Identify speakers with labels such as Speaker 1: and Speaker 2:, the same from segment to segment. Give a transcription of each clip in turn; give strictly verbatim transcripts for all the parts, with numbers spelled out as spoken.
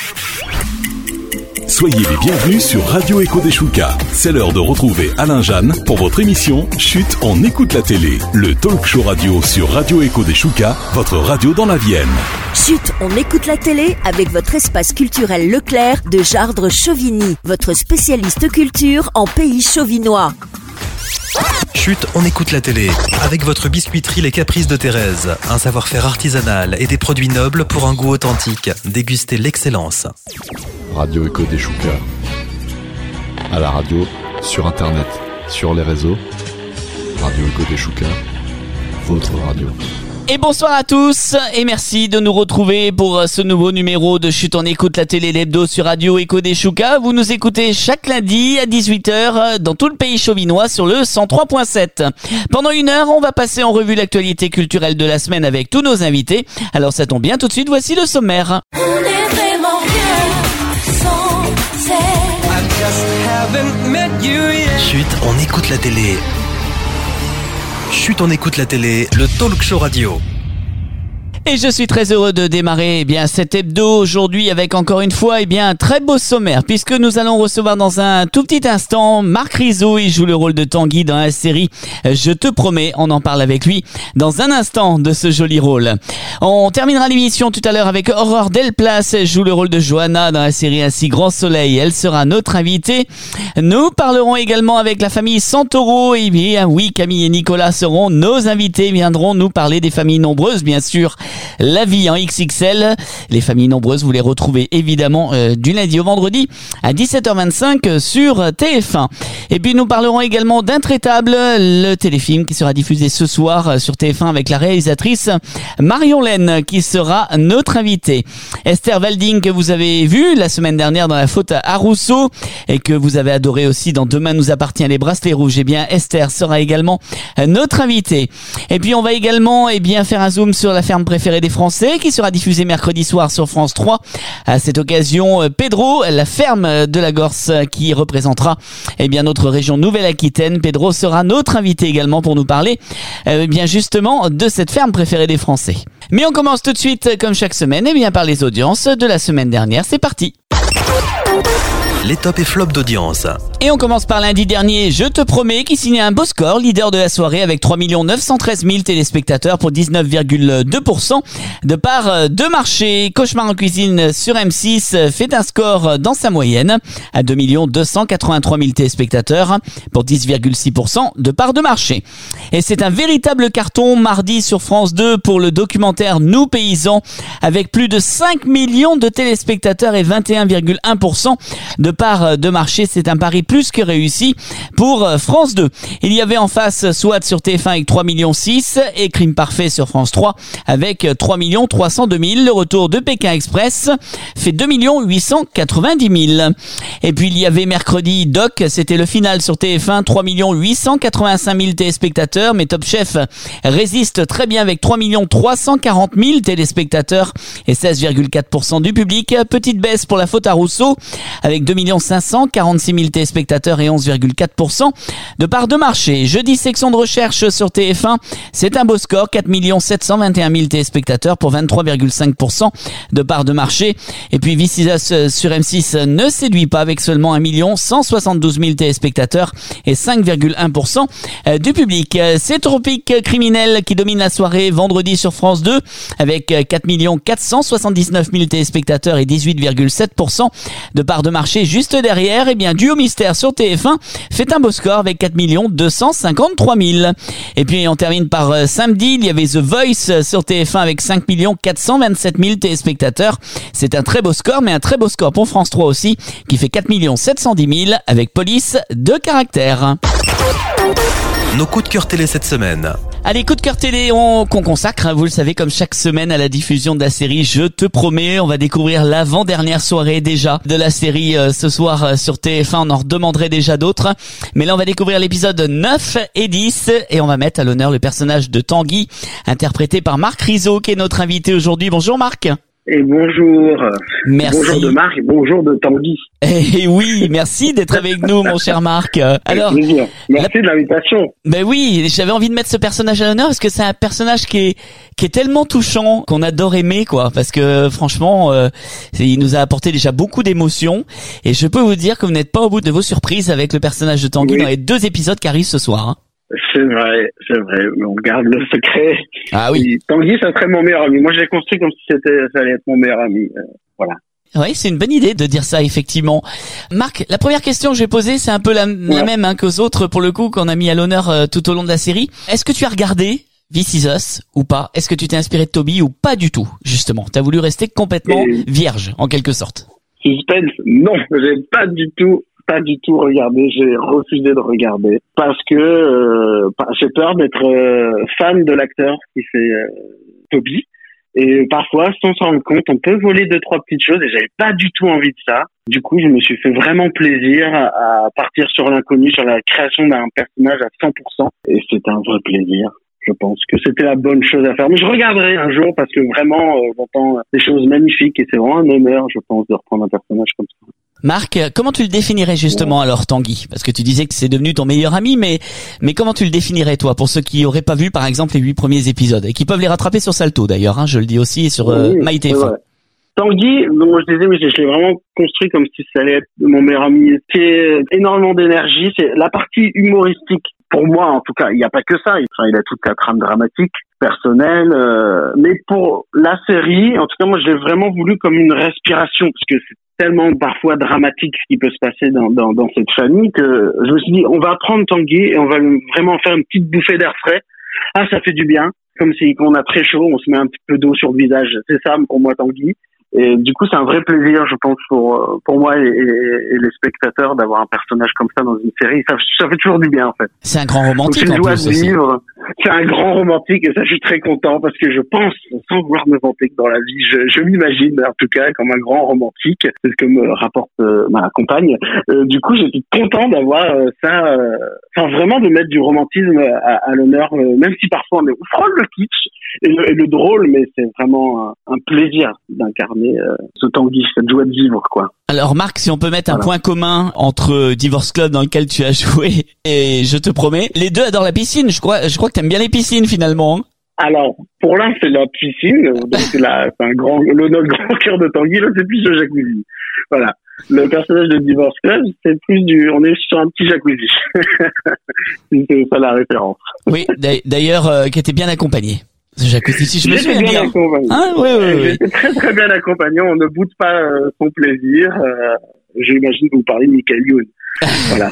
Speaker 1: Soyez les bienvenus sur Radio Echo des Choucas. C'est l'heure de retrouver Alain Jeanne pour votre émission Chut, on écoute la télé. Le talk show radio sur Radio Echo des Choucas, votre radio dans la Vienne.
Speaker 2: Chut, on écoute la télé avec votre espace culturel Leclerc de Jardres-Chauvigny, votre spécialiste culture en pays chauvinois.
Speaker 3: Chut, on écoute la télé avec votre biscuiterie Les Caprices de Thérèse. Un savoir-faire artisanal et des produits nobles pour un goût authentique. Dégustez l'excellence.
Speaker 4: Radio Echo des Choucas. À la radio, sur internet, sur les réseaux. Radio Echo des Choucas, votre radio.
Speaker 5: Et bonsoir à tous et merci de nous retrouver pour ce nouveau numéro de Chut, on écoute la télé, l'hebdo sur Radio Echo des Choucas. Vous nous écoutez chaque lundi à dix-huit heures dans tout le pays chauvinois sur le cent trois point sept. Pendant une heure, on va passer en revue l'actualité culturelle de la semaine avec tous nos invités. Alors ça tombe bien, tout de suite, voici le sommaire.
Speaker 6: On est vraiment bien sans
Speaker 3: Chut, on écoute la télé. Chut, on écoute la télé, le talk show radio.
Speaker 5: Et je suis très heureux de démarrer eh bien cet hebdo aujourd'hui avec encore une fois eh bien un très beau sommaire puisque nous allons recevoir dans un tout petit instant Marc Rizzo. Il joue le rôle de Tanguy dans la série Je te promets. On en parle avec lui dans un instant de ce joli rôle. On terminera l'émission tout à l'heure avec Aurore Delplace. Elle joue le rôle de Johanna dans la série Ainsi Grand Soleil. Elle sera notre invitée. Nous parlerons également avec la famille Santoro. Et bien oui, Camille et Nicolas seront nos invités. Ils viendront nous parler des familles nombreuses bien sûr. La vie en X X L, les familles nombreuses, vous les retrouvez évidemment euh, du lundi au vendredi à dix-sept heures vingt-cinq sur T F un. Et puis nous parlerons également d'Intraitable, le téléfilm qui sera diffusé ce soir sur T F un avec la réalisatrice Marion Laine qui sera notre invitée. Esther Walding que vous avez vu la semaine dernière dans La Faute à Rousseau et que vous avez adoré aussi dans Demain nous appartient les bracelets rouges. Et bien Esther sera également notre invitée. Et puis on va également eh bien faire un zoom sur La Ferme préférée des Français qui sera diffusé mercredi soir sur France trois. À cette occasion, Pedro, la ferme de la Gorse qui représentera eh bien notre région Nouvelle-Aquitaine. Pedro sera notre invité également pour nous parler eh bien justement de cette ferme préférée des Français. Mais on commence tout de suite comme chaque semaine eh bien par les audiences de la semaine dernière. C'est parti.
Speaker 3: Les tops et flops d'audience.
Speaker 5: Et on commence par lundi dernier, Je te promets, qui signait un beau score, leader de la soirée avec trois millions neuf cent treize mille téléspectateurs pour dix-neuf virgule deux pour cent de part de marché. Cauchemar en cuisine sur M six fait un score dans sa moyenne à deux millions deux cent quatre-vingt-trois mille téléspectateurs pour dix virgule six pour cent de part de marché. Et c'est un véritable carton mardi sur France deux pour le documentaire Nous paysans avec plus de cinq millions de téléspectateurs et vingt et un virgule un pour cent de part de marché. C'est un pari plus que réussi pour France deux. Il y avait en face SWAT sur T F un avec trois virgule six millions et Crime Parfait sur France trois avec trois millions trois cent deux mille. Le retour de Pékin Express fait deux millions huit cent quatre-vingt-dix mille. Et puis il y avait mercredi Doc, c'était le final sur T F un, trois millions huit cent quatre-vingt-cinq mille téléspectateurs, mais Top Chef résiste très bien avec trois millions trois cent quarante mille téléspectateurs et seize virgule quatre pour cent du public. Petite baisse pour La Faute à Rousseau avec deux millions cinq cent quarante-six mille téléspectateurs et onze virgule quatre pour cent de part de marché. Jeudi, section de recherche sur T F un, c'est un beau score, quatre millions sept cent vingt et un mille téléspectateurs pour vingt-trois virgule cinq pour cent de part de marché. Et puis This Is Us sur M six ne séduit pas avec seulement un million cent soixante-douze mille téléspectateurs et cinq virgule un pour cent du public. C'est Tropique Criminel qui domine la soirée vendredi sur France deux avec quatre millions quatre cent soixante-dix-neuf mille téléspectateurs et dix-huit virgule sept pour cent de part de marché. Juste derrière, eh bien, Duo Mystère sur T F un fait un beau score avec quatre millions deux cent cinquante-trois mille. Et puis on termine par euh, samedi, il y avait The Voice sur T F un avec cinq millions quatre cent vingt-sept mille téléspectateurs. C'est un très beau score, mais un très beau score pour France trois aussi, qui fait quatre millions sept cent dix mille avec Police de caractère.
Speaker 3: Nos coups de cœur télé cette semaine.
Speaker 5: Allez, coup de cœur télé on, qu'on consacre, vous le savez, comme chaque semaine à la diffusion de la série Je te promets. On va découvrir l'avant-dernière soirée déjà de la série euh, ce soir euh, sur T F un. On en redemanderait déjà d'autres. Mais là, on va découvrir l'épisode neuf et dix et on va mettre à l'honneur le personnage de Tanguy, interprété par Marc Rizzo, qui est notre invité aujourd'hui. Bonjour Marc.
Speaker 7: Et bonjour.
Speaker 5: Merci.
Speaker 7: Bonjour de Marc et bonjour de Tanguy.
Speaker 5: Et oui, merci d'être avec nous, mon cher Marc. Alors,
Speaker 7: merci la... de l'invitation.
Speaker 5: Ben oui, j'avais envie de mettre ce personnage à l'honneur parce que c'est un personnage qui est qui est tellement touchant qu'on adore aimer, quoi. Parce que franchement, euh, il nous a apporté déjà beaucoup d'émotions. Et je peux vous dire que vous n'êtes pas au bout de vos surprises avec le personnage de Tanguy oui. dans les deux épisodes qui arrivent ce soir. Hein.
Speaker 7: C'est vrai, c'est vrai, mais on garde le secret.
Speaker 5: Ah oui.
Speaker 7: Et Tanguy, ça serait mon meilleur ami. Moi, je l'ai construit comme si c'était, ça allait être mon meilleur ami. Euh, voilà.
Speaker 5: Oui, c'est une bonne idée de dire ça, effectivement. Marc, la première question que je vais poser, c'est un peu la, ouais. la même hein, qu'aux autres, pour le coup, qu'on a mis à l'honneur euh, tout au long de la série. Est-ce que tu as regardé This Is Us ou pas? Est-ce que tu t'es inspiré de Toby ou pas du tout, justement? T'as voulu rester complètement Et... vierge, en quelque sorte.
Speaker 7: Suspense, non, j'ai pas du tout pas du tout regardé, j'ai refusé de regarder parce que euh, j'ai peur d'être euh, fan de l'acteur qui fait euh, Toby et parfois sans s'en rendre compte on peut voler deux trois petites choses et j'avais pas du tout envie de ça. Du coup je me suis fait vraiment plaisir à, à partir sur l'inconnu, sur la création d'un personnage à cent pour cent et c'était un vrai plaisir. Je pense que c'était la bonne chose à faire. Mais je regarderai un jour parce que vraiment euh, j'entends des choses magnifiques et c'est vraiment un honneur je pense de reprendre un personnage comme ça.
Speaker 5: Marc, comment tu le définirais justement alors Tanguy? Parce que tu disais que c'est devenu ton meilleur ami, mais mais comment tu le définirais toi pour ceux qui auraient pas vu par exemple les huit premiers épisodes et qui peuvent les rattraper sur Salto d'ailleurs, hein, je le dis aussi sur euh,
Speaker 7: oui,
Speaker 5: MyTF un.
Speaker 7: Tanguy, donc je disais oui, je l'ai vraiment construit comme si ça allait être mon meilleur ami. C'est énormément d'énergie, c'est la partie humoristique. Pour moi, en tout cas, il n'y a pas que ça. Enfin, il a toute la trame dramatique, personnelle. Euh, mais pour la série, en tout cas, moi, je l'ai vraiment voulu comme une respiration, parce que c'est tellement parfois dramatique ce qui peut se passer dans, dans, dans cette famille que je me suis dit, on va prendre Tanguy et on va vraiment faire une petite bouffée d'air frais. Ah, ça fait du bien. Comme si on a très chaud, on se met un petit peu d'eau sur le visage. C'est ça pour moi, Tanguy. Et du coup, c'est un vrai plaisir, je pense, pour pour moi et, et, et les spectateurs d'avoir un personnage comme ça dans une série. Ça, ça fait toujours du bien, en fait.
Speaker 5: C'est un grand romantique.
Speaker 7: Donc, c'est une joie
Speaker 5: en plus
Speaker 7: de vivre. C'est un grand romantique et ça, je suis très content parce que je pense, sans vouloir me vanter que dans la vie, je, je m'imagine en tout cas comme un grand romantique. C'est ce que me rapporte euh, ma compagne. Euh, du coup, j'étais content d'avoir euh, ça, euh, enfin vraiment de mettre du romantisme à, à l'honneur, euh, même si parfois on est frôle le kitsch et le, et le drôle, mais c'est vraiment un, un plaisir d'incarner euh, ce Tanguy, cette joie de vivre, quoi.
Speaker 5: Alors Marc, si on peut mettre
Speaker 7: voilà.
Speaker 5: un point commun entre Divorce Club dans lequel tu as joué et Je te promets, les deux adorent la piscine. Je crois, je crois que t'aimes bien les piscines finalement.
Speaker 7: Alors, pour l'un, c'est la piscine, donc c'est, la, c'est un grand, le notre grand cœur de Tanguy, là, c'est plus le jacuzzi. Voilà. Le personnage de Divorce Club, c'est plus du, on est sur un petit jacuzzi. C'est ça la référence.
Speaker 5: Oui, d'ailleurs, euh, qui était bien accompagné. Ce jacuzzi, si je me
Speaker 7: J'étais
Speaker 5: souviens bien.
Speaker 7: Accompagné.
Speaker 5: Ah, oui, oui, oui.
Speaker 7: J'étais très très bien accompagné. On ne boude pas euh, son plaisir. Euh, j'imagine que vous parlez de Michael Youn. Voilà.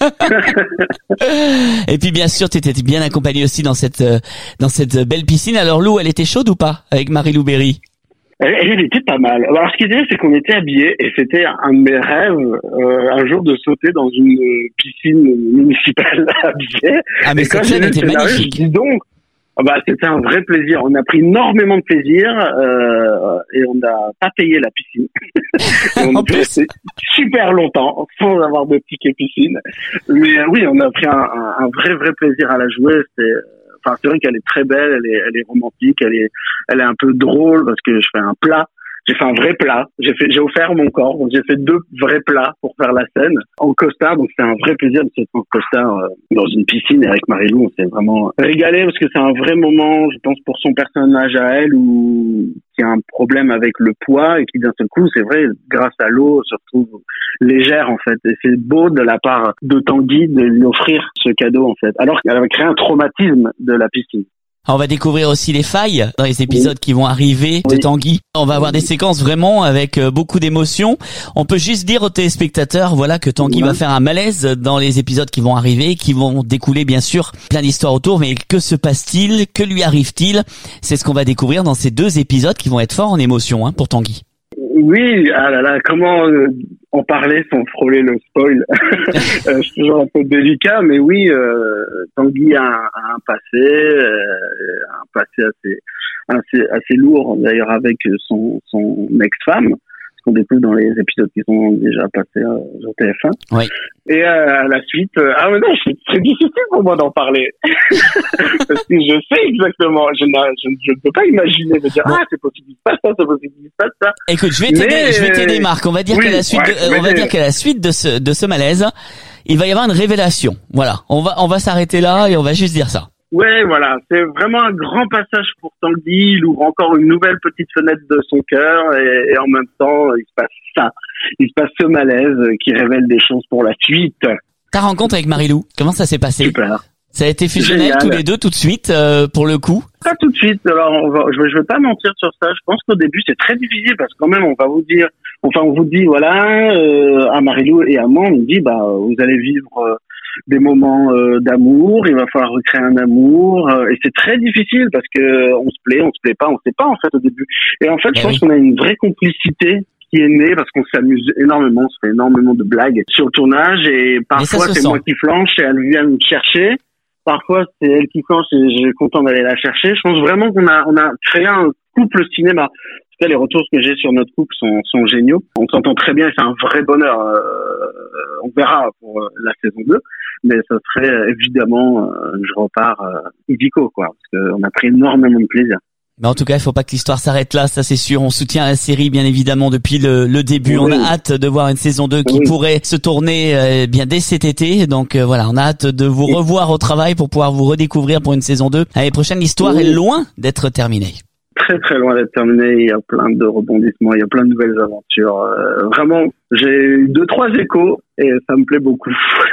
Speaker 5: Et puis bien sûr, tu étais bien accompagné aussi dans cette euh, dans cette belle piscine. Alors Lou, elle était chaude ou pas avec Marie-Lou Berry?
Speaker 7: Elle, elle était pas mal. Alors ce qui était, c'est qu'on était habillés et c'était un de mes rêves euh, un jour de sauter dans une piscine municipale habillée.
Speaker 5: Ah mais
Speaker 7: et
Speaker 5: cette scène était magnifique.
Speaker 7: Dis donc. Ah bah, c'était un vrai plaisir. On a pris énormément de plaisir euh, et on n'a pas payé la piscine. Et on a pu rester super longtemps sans avoir de ticket piscine. Mais euh, oui, on a pris un, un, un vrai vrai plaisir à la jouer. C'est, enfin, c'est vrai qu'elle est très belle, elle est, elle est romantique, elle est, elle est un peu drôle parce que je fais un plat. J'ai fait un vrai plat. J'ai fait, j'ai offert mon corps. Donc j'ai fait deux vrais plats pour faire la scène en costard. Donc c'est un vrai plaisir de se en costard euh, dans une piscine. Et avec Marie-Lou, on s'est vraiment régalé parce que c'est un vrai moment, je pense, pour son personnage à elle où qui a un problème avec le poids et qui d'un seul coup, c'est vrai, grâce à l'eau, se retrouve légère en fait. Et c'est beau de la part de Tanguy de lui offrir ce cadeau en fait. Alors qu'elle avait créé un traumatisme de la piscine.
Speaker 5: On va découvrir aussi les failles dans les épisodes oui. qui vont arriver de
Speaker 7: oui.
Speaker 5: Tanguy. On va avoir des séquences vraiment avec beaucoup d'émotions. On peut juste dire aux téléspectateurs, voilà, que Tanguy oui. va faire un malaise dans les épisodes qui vont arriver, qui vont découler bien sûr plein d'histoires autour. Mais que se passe-t-il? Que lui arrive-t-il? C'est ce qu'on va découvrir dans ces deux épisodes qui vont être forts en émotion, hein, pour Tanguy.
Speaker 7: Oui, ah là là, comment euh, en parler sans frôler le spoil? euh, c'est toujours un peu délicat, mais oui, euh, Tanguy a un, a un passé, euh, un passé assez, assez, assez lourd d'ailleurs avec son, son ex-femme. qu'on découvre dans les épisodes qui sont déjà passés euh, sur T F un.
Speaker 5: Oui.
Speaker 7: Et euh, à la suite, euh, ah mais non, c'est, c'est difficile pour moi d'en parler parce que je sais exactement, je, je, je ne peux pas imaginer de dire bon. ah c'est possible qu'il se passe ça, c'est possible qu'il se passe ça.
Speaker 5: Écoute, je vais t'aider,
Speaker 7: mais...
Speaker 5: je vais t'aider Marc. On va dire
Speaker 7: oui,
Speaker 5: qu'à la suite,
Speaker 7: ouais,
Speaker 5: de, on va dire qu'à la suite de ce de ce malaise, il va y avoir une révélation. Voilà, on va on va s'arrêter là et on va juste dire ça.
Speaker 7: Ouais, voilà, c'est vraiment un grand passage pour Tanguy. Il ouvre encore une nouvelle petite fenêtre de son cœur et, et en même temps, il se passe ça. Il se passe ce malaise qui révèle des choses pour la suite.
Speaker 5: Ta rencontre avec Marie-Lou, comment ça s'est passé?
Speaker 7: Super.
Speaker 5: Ça a été fusionnel Génial. Tous les deux tout de suite euh, pour le coup?
Speaker 7: Pas tout de suite. Alors, on va, je vais, je vais pas mentir sur ça. Je pense qu'au début, c'est très difficile parce que quand même, on va vous dire, enfin, on vous dit, voilà, euh, à Marie-Lou et à moi, on nous dit, bah, vous allez vivre euh, des moments euh, d'amour. Il va falloir recréer un amour euh, et c'est très difficile parce que on se plaît, on se plaît pas, on sait pas en fait au début. Et en fait, je
Speaker 5: eh
Speaker 7: pense
Speaker 5: oui.
Speaker 7: qu'on a une vraie complicité qui est née parce qu'on s'amuse énormément, on se fait énormément de blagues sur le tournage et parfois c'est sent. moi qui flanche et elle vient me chercher. Parfois c'est elle qui flanche et je suis content d'aller la chercher. Je pense vraiment qu'on a on a créé un couple cinéma. En tout cas, les retours que j'ai sur notre couple sont, sont géniaux. On s'entend très bien et c'est un vrai bonheur. Euh, on verra pour la saison deux, mais ça serait évidemment, euh, je repars euh, illico, quoi, parce qu'on a pris énormément de plaisir.
Speaker 5: Mais en tout cas, il faut pas que l'histoire s'arrête là, ça c'est sûr. On soutient la série bien évidemment depuis le, le début. Oui. On a hâte de voir une saison deux qui oui. pourrait se tourner euh, bien dès cet été. Donc euh, voilà, on a hâte de vous oui. revoir au travail pour pouvoir vous redécouvrir pour une saison deux. L'année prochaine, l'histoire oui. est loin d'être terminée. Très très loin d'être terminé, il y a plein de rebondissements, il y a plein de nouvelles aventures. Euh, vraiment, j'ai eu deux trois échos et ça me plaît beaucoup.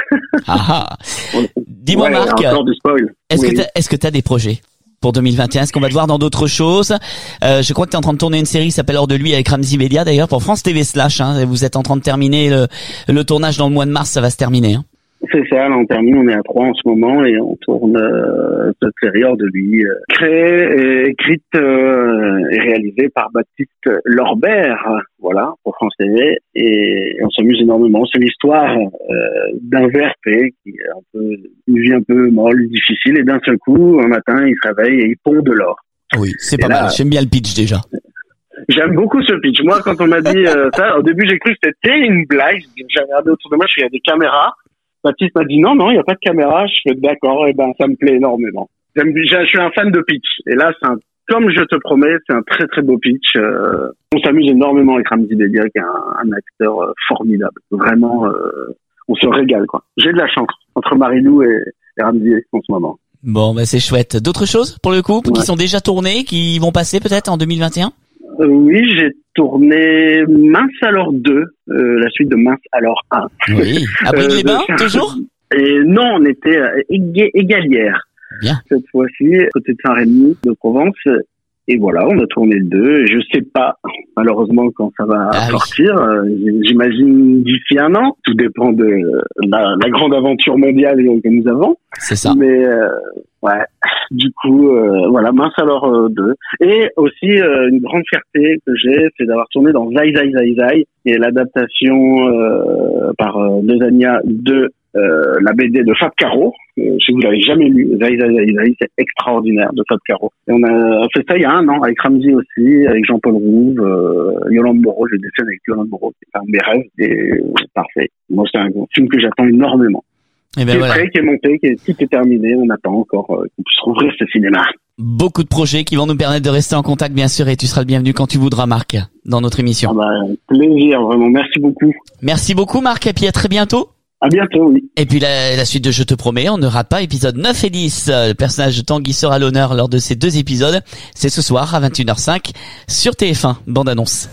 Speaker 5: Ah, dis-moi ouais, Marc, encore du spoil. Est-ce oui. que t'as, est-ce que t'as des projets pour deux mille vingt et un? Est-ce qu'on va te voir dans d'autres choses? euh, Je crois que t'es en train de tourner une série qui s'appelle Hors de lui avec Ramzy Bedia d'ailleurs pour France T V Slash. Hein, vous êtes en train de terminer le, le tournage dans le mois de mars, ça va se terminer. Hein. C'est ça, là on termine, on est à trois en ce moment et on tourne euh, cette série Hors de lui, euh, créée et écrite euh, et réalisée par Baptiste Lorbert, voilà, pour France T V, et on s'amuse énormément. C'est l'histoire euh, d'un V R P qui est un peu une vie un peu molle, difficile, et d'un seul coup, un matin, il se réveille et il pond de l'or. Oui, c'est pas et mal, là, j'aime bien le pitch déjà. J'aime beaucoup ce pitch. Moi, quand on m'a dit euh, ça, au début j'ai cru que c'était une blague, j'ai regardé autour de moi, je suis il y a des caméras. Baptiste m'a dit non, non, il n'y a pas de caméra. Je fais d'accord, et ben ça me plaît énormément. J'aime, je suis un fan de pitch. Et là, c'est un, comme je te promets, c'est un très très beau pitch. Euh, on s'amuse énormément avec Ramzy Bedia, qui est un, un acteur euh, formidable. Vraiment, euh, on se régale, quoi. J'ai de la chance entre Marie-Lou et, et Ramzy en ce moment. Bon, bah c'est chouette. D'autres choses pour le coup, ouais. qui sont déjà tournées, qui vont passer peut-être en deux mille vingt et un? Euh, oui, j'ai tourné Mince alors deux, euh, la suite de Mince alors un. Oui, à Brive-les-Bains, euh, toujours? Et non, on était à Égalière. Bien. Cette fois-ci, côté de Saint-Rémy, de Provence. Et voilà, on a tourné le deux. Je sais pas, malheureusement, quand ça va ah, sortir. Oui. J'imagine d'ici un an. Tout dépend de la, la grande aventure mondiale que nous avons. C'est ça. Mais euh, ouais, du coup, euh, voilà, Mince alors euh, deux. Et aussi, euh, une grande fierté que j'ai, c'est d'avoir tourné dans Zai Zai Zai Zai, et l'adaptation euh, par euh, Dezania de euh, la B D de Fab Caro. Euh, si vous l'avez jamais lu, Zai Zai Zai Zai, c'est extraordinaire, de Fab Caro. Et on a fait ça il y a un an, avec Ramzy aussi, avec Jean-Paul Rouve, euh, Yolande Moreau. J'ai des scènes avec Yolande Moreau, c'est un de mes rêves, et c'est parfait. Moi, c'est un film que j'attends énormément. Et ben qui voilà. est prêt, qui est monté, qui est, tout est terminé. On attend encore euh, qu'on puisse rouvrir ce cinéma. Beaucoup de projets qui vont nous permettre de rester en contact, bien sûr, et tu seras le bienvenu quand tu voudras, Marc, dans notre émission. Ah bah, plaisir, vraiment. Merci beaucoup. Merci beaucoup, Marc, et puis à très bientôt. À bientôt, oui. Et puis la, la suite de Je te promets, on ne rate pas épisode neuf et dix. Le personnage de Tanguy sera à l'honneur lors de ces deux épisodes. C'est ce soir à vingt et une heures cinq sur T F un. Bande annonce.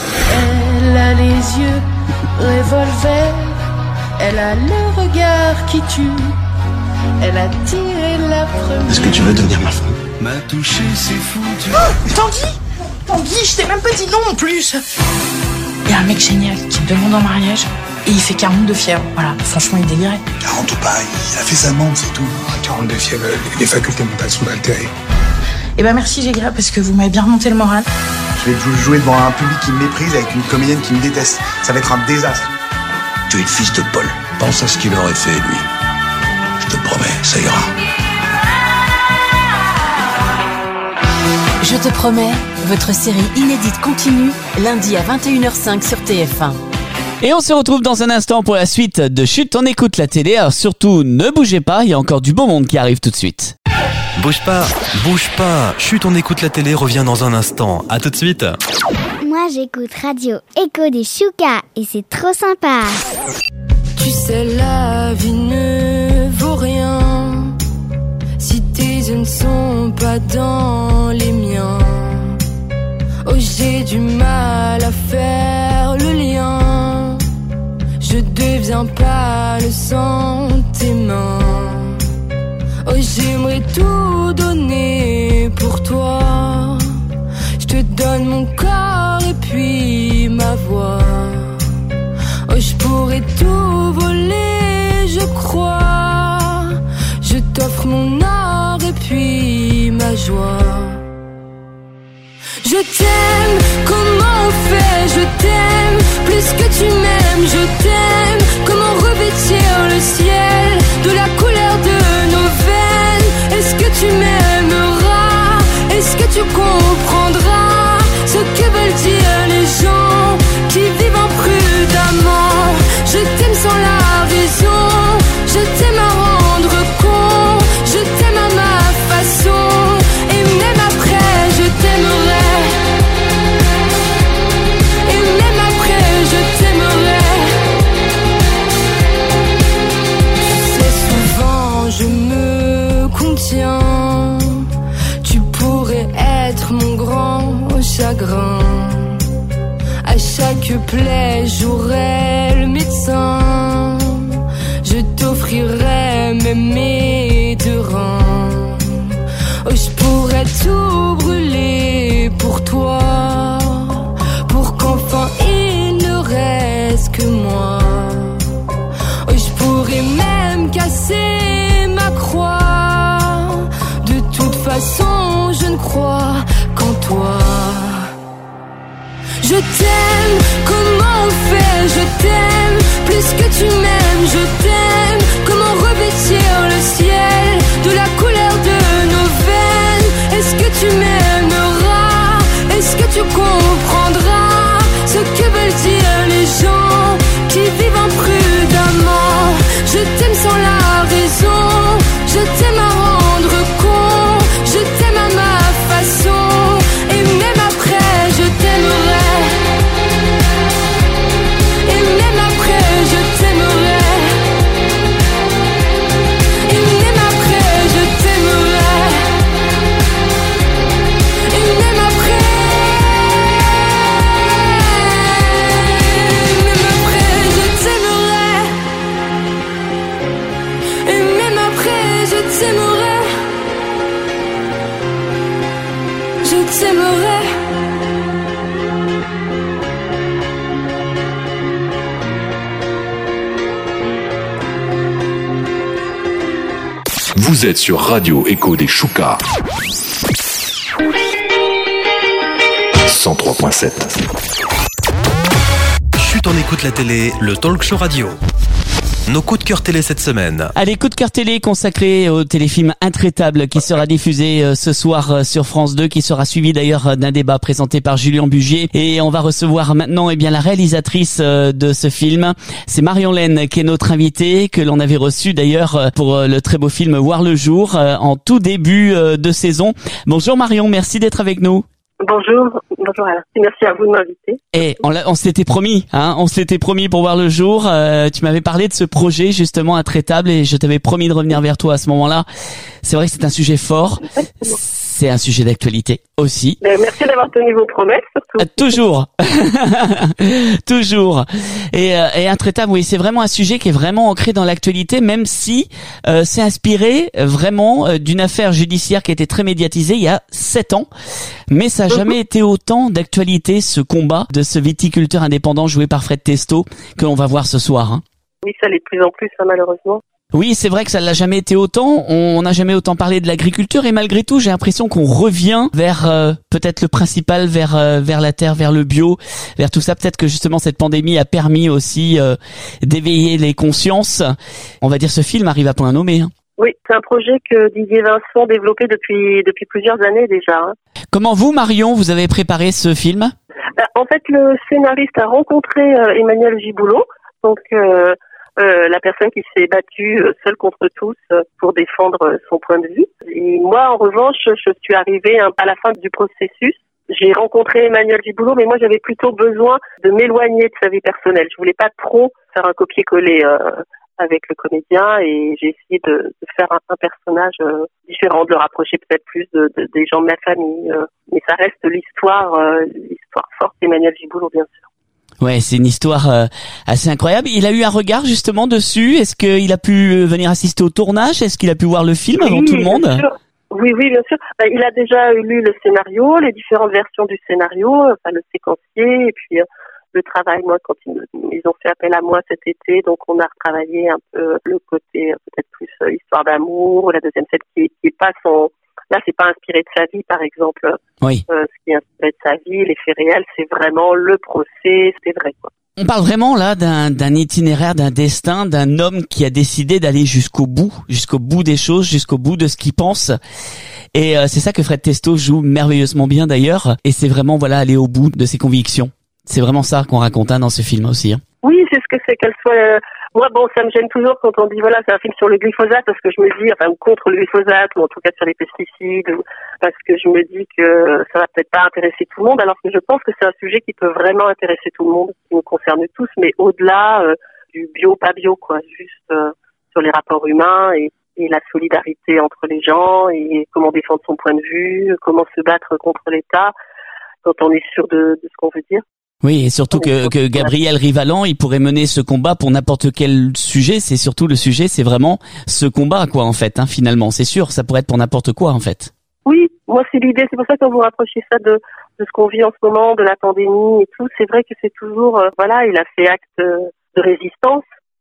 Speaker 6: Elle a les yeux revolver. Elle a le regard qui tue. Elle a tiré la première.
Speaker 8: Est-ce que tu veux devenir ma femme?
Speaker 9: M'a touché, c'est fou. Tu...
Speaker 10: Oh, Tanguy Tanguy, je t'ai même pas dit non en plus. Il y a un mec génial qui me demande en mariage et il fait quarante de fièvre. Voilà, franchement, il délirait.
Speaker 8: quarante ou pas, il a fait sa demande, c'est tout.
Speaker 11: quarante de fièvre, les facultés mentales sont altérées.
Speaker 10: Eh ben merci les gars, parce que vous m'avez bien remonté le moral.
Speaker 8: Je vais jouer devant un public qui me méprise avec une comédienne qui me déteste. Ça va être un désastre.
Speaker 9: Tu es le fils de Paul. Pense à ce qu'il aurait fait, lui. Je te promets, ça ira.
Speaker 2: Je te promets,
Speaker 12: votre série inédite continue, lundi à vingt et une heures cinq sur T F un.
Speaker 5: Et on se retrouve dans un instant pour la suite de Chut, on écoute la télé. Alors surtout, ne bougez pas, il y a encore du beau monde qui arrive tout de suite.
Speaker 3: Bouge pas, bouge pas. Chut, on écoute la télé revient dans un instant. À tout de suite.
Speaker 13: Moi, j'écoute Radio Écho des Choucas et c'est trop sympa.
Speaker 6: Tu sais, la vie ne vaut rien si tes yeux ne sont pas dans les miens. Oh, j'ai du mal à faire le lien. Je deviens pâle sans tes mains. Oh, j'aimerais tout donner pour toi. Je te donne mon corps et puis ma voix. Oh, je pourrais tout voler, je crois. Je t'offre mon or et puis ma joie. Je t'aime, comment on fait, je t'aime. Plus que tu m'aimes, je t'aime. Comment revêtir le ciel de la couleur de nos veines. Est-ce que tu m'aimeras? Est-ce que tu comprendras ce que veulent dire les gens qui vivent imprudemment? Je t'aime sans la raison, je t'aime à rendre con. Je t'aime à ma façon, et même après je t'aimerai. Et même après je t'aimerai. Tu sais, souvent je me contiens. Tu pourrais être mon grand chagrin. À chaque plaie j'aurai le médecin. Je t'offrirai même mes deux reins. Oh, je pourrais tout brûler pour toi, pour qu'enfin il ne reste que moi. Oh, je pourrais même casser ma croix. De toute façon je ne crois qu'en toi. Je t'aime, comment on fait, je t'aime. Plus que tu m'aimes, je t'aime. Comment revêtir le ciel de la couleur de nos veines. Est-ce que tu m'aimeras? Est-ce que tu comprendras ce que veulent dire les gens qui vivent imprudemment? Je t'aime sans la raison, je t'aime à rendre con. Je t'aime à ma façon, et même après je t'aimerai. Et même après je t'aimerai. Et même après je t'aimerai. Et même après. Même après je t'aimerai. Et même après je t'aimerai. Je t'aimerai.
Speaker 1: Vous êtes sur Radio Écho des Choucas. cent trois virgule sept.
Speaker 3: Chut, on écoute la télé, le talk show radio. Nos coups de cœur télé cette semaine.
Speaker 5: Allez, coup de cœur télé consacré au téléfilm Intraitable qui sera diffusé euh, ce soir euh, sur France deux, qui sera suivi d'ailleurs euh, d'un débat présenté par Julien Bugier. Et on va recevoir maintenant eh bien la réalisatrice euh, de ce film. C'est Marion Laine qui est notre invitée, que l'on avait reçue d'ailleurs euh, pour euh, le très beau film Voir le jour euh, en tout début euh, de saison. Bonjour Marion, merci d'être avec nous.
Speaker 14: Bonjour, bonjour Alain. Merci à vous de m'inviter.
Speaker 5: Et on, on s'était promis, hein, on s'était promis pour Voir le jour. Euh, tu m'avais parlé de ce projet justement Intraitable et je t'avais promis de revenir vers toi à ce moment-là. C'est vrai que c'est un sujet fort. C'est un sujet d'actualité aussi.
Speaker 14: Mais merci d'avoir tenu vos promesses. Surtout.
Speaker 5: Euh, toujours, toujours. Et, euh, et Intraitable, oui, c'est vraiment un sujet qui est vraiment ancré dans l'actualité, même si euh, c'est inspiré vraiment euh, d'une affaire judiciaire qui a été très médiatisée il y a sept ans. Mais ça n'a jamais été autant d'actualité, ce combat de ce viticulteur indépendant joué par Fred Testo, que l'on va voir ce soir. Hein.
Speaker 14: Oui, ça l'est de plus en plus, ça, malheureusement.
Speaker 5: Oui, c'est vrai que ça ne l'a jamais été autant. On n'a jamais autant parlé de l'agriculture et malgré tout, j'ai l'impression qu'on revient vers euh, peut-être le principal, vers euh, vers la terre, vers le bio, vers tout ça. Peut-être que justement cette pandémie a permis aussi euh, d'éveiller les consciences. On va dire ce film arrive à point nommé. Hein.
Speaker 14: Oui, c'est un projet que Didier Vincent développait depuis depuis plusieurs années déjà. Hein.
Speaker 5: Comment vous, Marion, vous avez préparé ce film ?
Speaker 14: En fait, le scénariste a rencontré euh, Emmanuel Giboulot, donc euh, euh, la personne qui s'est battue euh, seule contre tous euh, pour défendre euh, son point de vue. Et moi, en revanche, je suis arrivée hein, à la fin du processus. J'ai rencontré Emmanuel Giboulot, mais moi, j'avais plutôt besoin de m'éloigner de sa vie personnelle. Je voulais pas trop faire un copier-coller euh, avec le comédien et j'ai essayé de, de faire un, un personnage euh, différent, de le rapprocher peut-être plus de, de, des gens de ma famille. Euh, mais ça reste l'histoire, euh, l'histoire forte d'Emmanuel Giboulot, bien sûr.
Speaker 5: Ouais, c'est une histoire euh, assez incroyable. Il a eu un regard justement dessus. Est-ce qu'il a pu venir assister au tournage ? Est-ce qu'il a pu voir le film
Speaker 14: oui,
Speaker 5: avant tout le monde ?
Speaker 14: Bien sûr. Oui, oui, bien sûr. Ben, il a déjà lu le scénario, les différentes versions du scénario, enfin le séquencier, et puis euh, le travail. Moi, quand ils, ils ont fait appel à moi cet été, donc on a retravaillé un peu le côté euh, peut-être plus euh, histoire d'amour, la deuxième scène qui, qui est pas son. Là, c'est pas inspiré de sa vie, par exemple.
Speaker 5: Oui.
Speaker 14: Euh, ce qui est inspiré de sa vie, les faits réels, c'est vraiment le procès, c'est vrai, quoi.
Speaker 5: On parle vraiment là d'un, d'un itinéraire, d'un destin, d'un homme qui a décidé d'aller jusqu'au bout, jusqu'au bout des choses, jusqu'au bout de ce qu'il pense. Et euh, c'est ça que Fred Testo joue merveilleusement bien d'ailleurs. Et c'est vraiment voilà aller au bout de ses convictions. C'est vraiment ça qu'on raconte hein, dans ce film aussi. Hein.
Speaker 14: Oui, c'est ce que c'est qu'elle soit. Euh... Moi, bon, ça me gêne toujours quand on dit voilà, c'est un film sur le glyphosate parce que je me dis, enfin, ou contre le glyphosate ou en tout cas sur les pesticides, ou, parce que je me dis que ça va peut-être pas intéresser tout le monde, alors que je pense que c'est un sujet qui peut vraiment intéresser tout le monde, qui nous concerne tous, mais au-delà euh, du bio, pas bio, quoi, juste euh, sur les rapports humains et, et la solidarité entre les gens et comment défendre son point de vue, comment se battre contre l'État quand on est sûr de, de ce qu'on veut dire.
Speaker 5: Oui, et surtout que, que Gabriel Rivalan, il pourrait mener ce combat pour n'importe quel sujet. C'est surtout le sujet, c'est vraiment ce combat, quoi, en fait, hein, finalement. C'est sûr, ça pourrait être pour n'importe quoi, en fait.
Speaker 14: Oui, moi, c'est l'idée. C'est pour ça que quand vous rapprochez ça de, de ce qu'on vit en ce moment, de la pandémie et tout, c'est vrai que c'est toujours, euh, voilà, il a fait acte de résistance.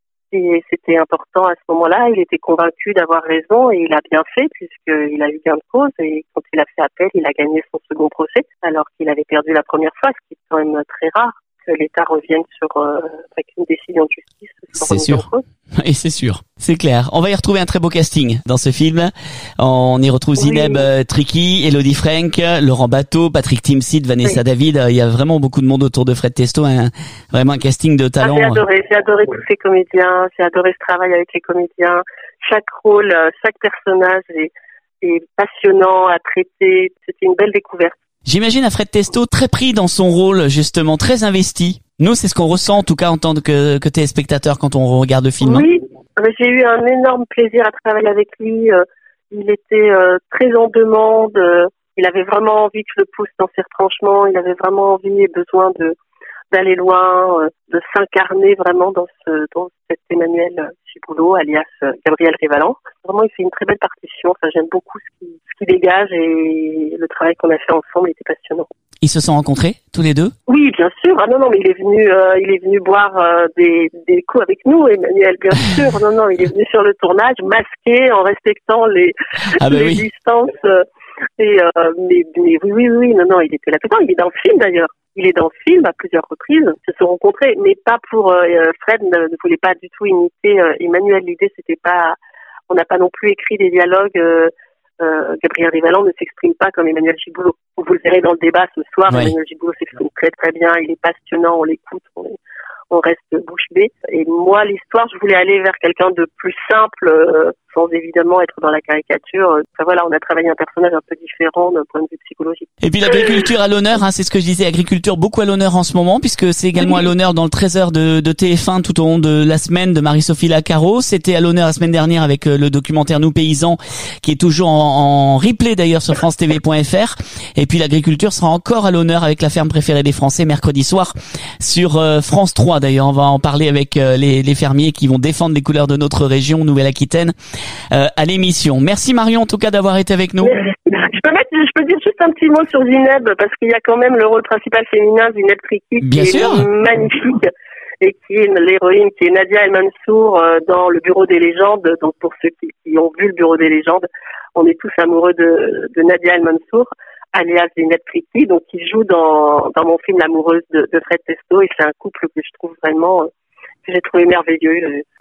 Speaker 14: Et c'était important à ce moment-là. Il était convaincu d'avoir raison et il a bien fait puisqu'il a eu gain de cause. Et quand il a fait appel, il a gagné son second procès alors qu'il avait perdu la première fois, ce qui est quand même très rare que l'État revienne sur euh, avec une décision de justice.
Speaker 5: C'est sûr. Et c'est sûr. C'est clair. On va y retrouver un très beau casting dans ce film. On y retrouve oui. Zineb euh, Tricky, Elodie Frank, Laurent Bateau, Patrick Timsit, Vanessa oui. David. Il y a vraiment beaucoup de monde autour de Fred Testo. Un, vraiment un casting de talent.
Speaker 14: Ah, j'ai adoré. J'ai adoré tous ces comédiens. J'ai adoré ce travail avec les comédiens. Chaque rôle, chaque personnage est, est passionnant à traiter. C'était une belle découverte.
Speaker 5: J'imagine un Fred Testo très pris dans son rôle, justement, très investi. Nous, c'est ce qu'on ressent, en tout cas, en tant que, que téléspectateur, quand on regarde le film.
Speaker 14: Oui, j'ai eu un énorme plaisir à travailler avec lui. Il était très en demande. Il avait vraiment envie que je le pousse dans ses retranchements. Il avait vraiment envie et besoin de d'aller loin, de s'incarner vraiment dans ce dans cet Emmanuel Giboulot, alias Gabriel Rivalan. Vraiment, il fait une très belle partition. Enfin, j'aime beaucoup ce qu'il ce qu'il dégage et le travail qu'on a fait ensemble était passionnant.
Speaker 5: Ils se sont rencontrés tous les deux ?
Speaker 14: Oui, bien sûr. Ah non, non, mais il est venu, euh, il est venu boire euh, des des coups avec nous, Emmanuel, bien sûr. Non, non, il est venu sur le tournage, masqué, en respectant les
Speaker 5: ah ben
Speaker 14: les
Speaker 5: oui.
Speaker 14: distances. Euh, et euh, mais, mais oui, oui, oui, non, non, il était là tout le temps. Il est dans le film d'ailleurs. Il est dans le film à plusieurs reprises. Ils se sont rencontrés, mais pas pour. Euh, Fred ne, ne voulait pas du tout imiter euh, Emmanuel. L'idée, c'était pas. On n'a pas non plus écrit des dialogues. Euh, Euh, Gabriel Rivalan ne s'exprime pas comme Emmanuel Giboulot. Vous le verrez dans le débat ce soir. Ouais. Emmanuel Giboulot s'exprime très très bien. Il est passionnant. On l'écoute. On, est, on reste bouche bée. Et moi, l'histoire, je voulais aller vers quelqu'un de plus simple, euh, sans évidemment être dans la caricature. Enfin voilà, on a travaillé un personnage un peu différent d'un point de vue psychologique.
Speaker 5: Et puis l'agriculture à l'honneur, hein, c'est ce que je disais, agriculture beaucoup à l'honneur en ce moment, puisque c'est également oui. à l'honneur dans le treize heures de, de T F un tout au long de la semaine de Marie-Sophie Lacaro. C'était à l'honneur la semaine dernière avec euh, le documentaire Nous Paysans, qui est toujours en, en replay d'ailleurs sur france t v point f r. Et puis l'agriculture sera encore à l'honneur avec la ferme préférée des Français mercredi soir sur euh, France trois. D'ailleurs, on va en parler avec euh, les, les fermiers qui vont défendre les couleurs de notre région Nouvelle-Aquitaine euh, à l'émission. Merci Marion en tout cas d'avoir été avec nous.
Speaker 14: Je peux mettre, je peux dire juste un petit mot sur Zineb parce qu'il y a quand même le rôle principal féminin, Zineb Tricky, qui
Speaker 5: Bien
Speaker 14: est
Speaker 5: sûr.
Speaker 14: magnifique et qui est l'héroïne, qui est Nadia El Mansour euh, dans le Bureau des légendes. Donc pour ceux qui, qui ont vu le Bureau des légendes, on est tous amoureux de, de Nadia El Mansour, alias Zineb Tricky, donc qui joue dans dans mon film L'amoureuse de, de Fred Testo, et c'est un couple que je trouve vraiment, que j'ai trouvé merveilleux.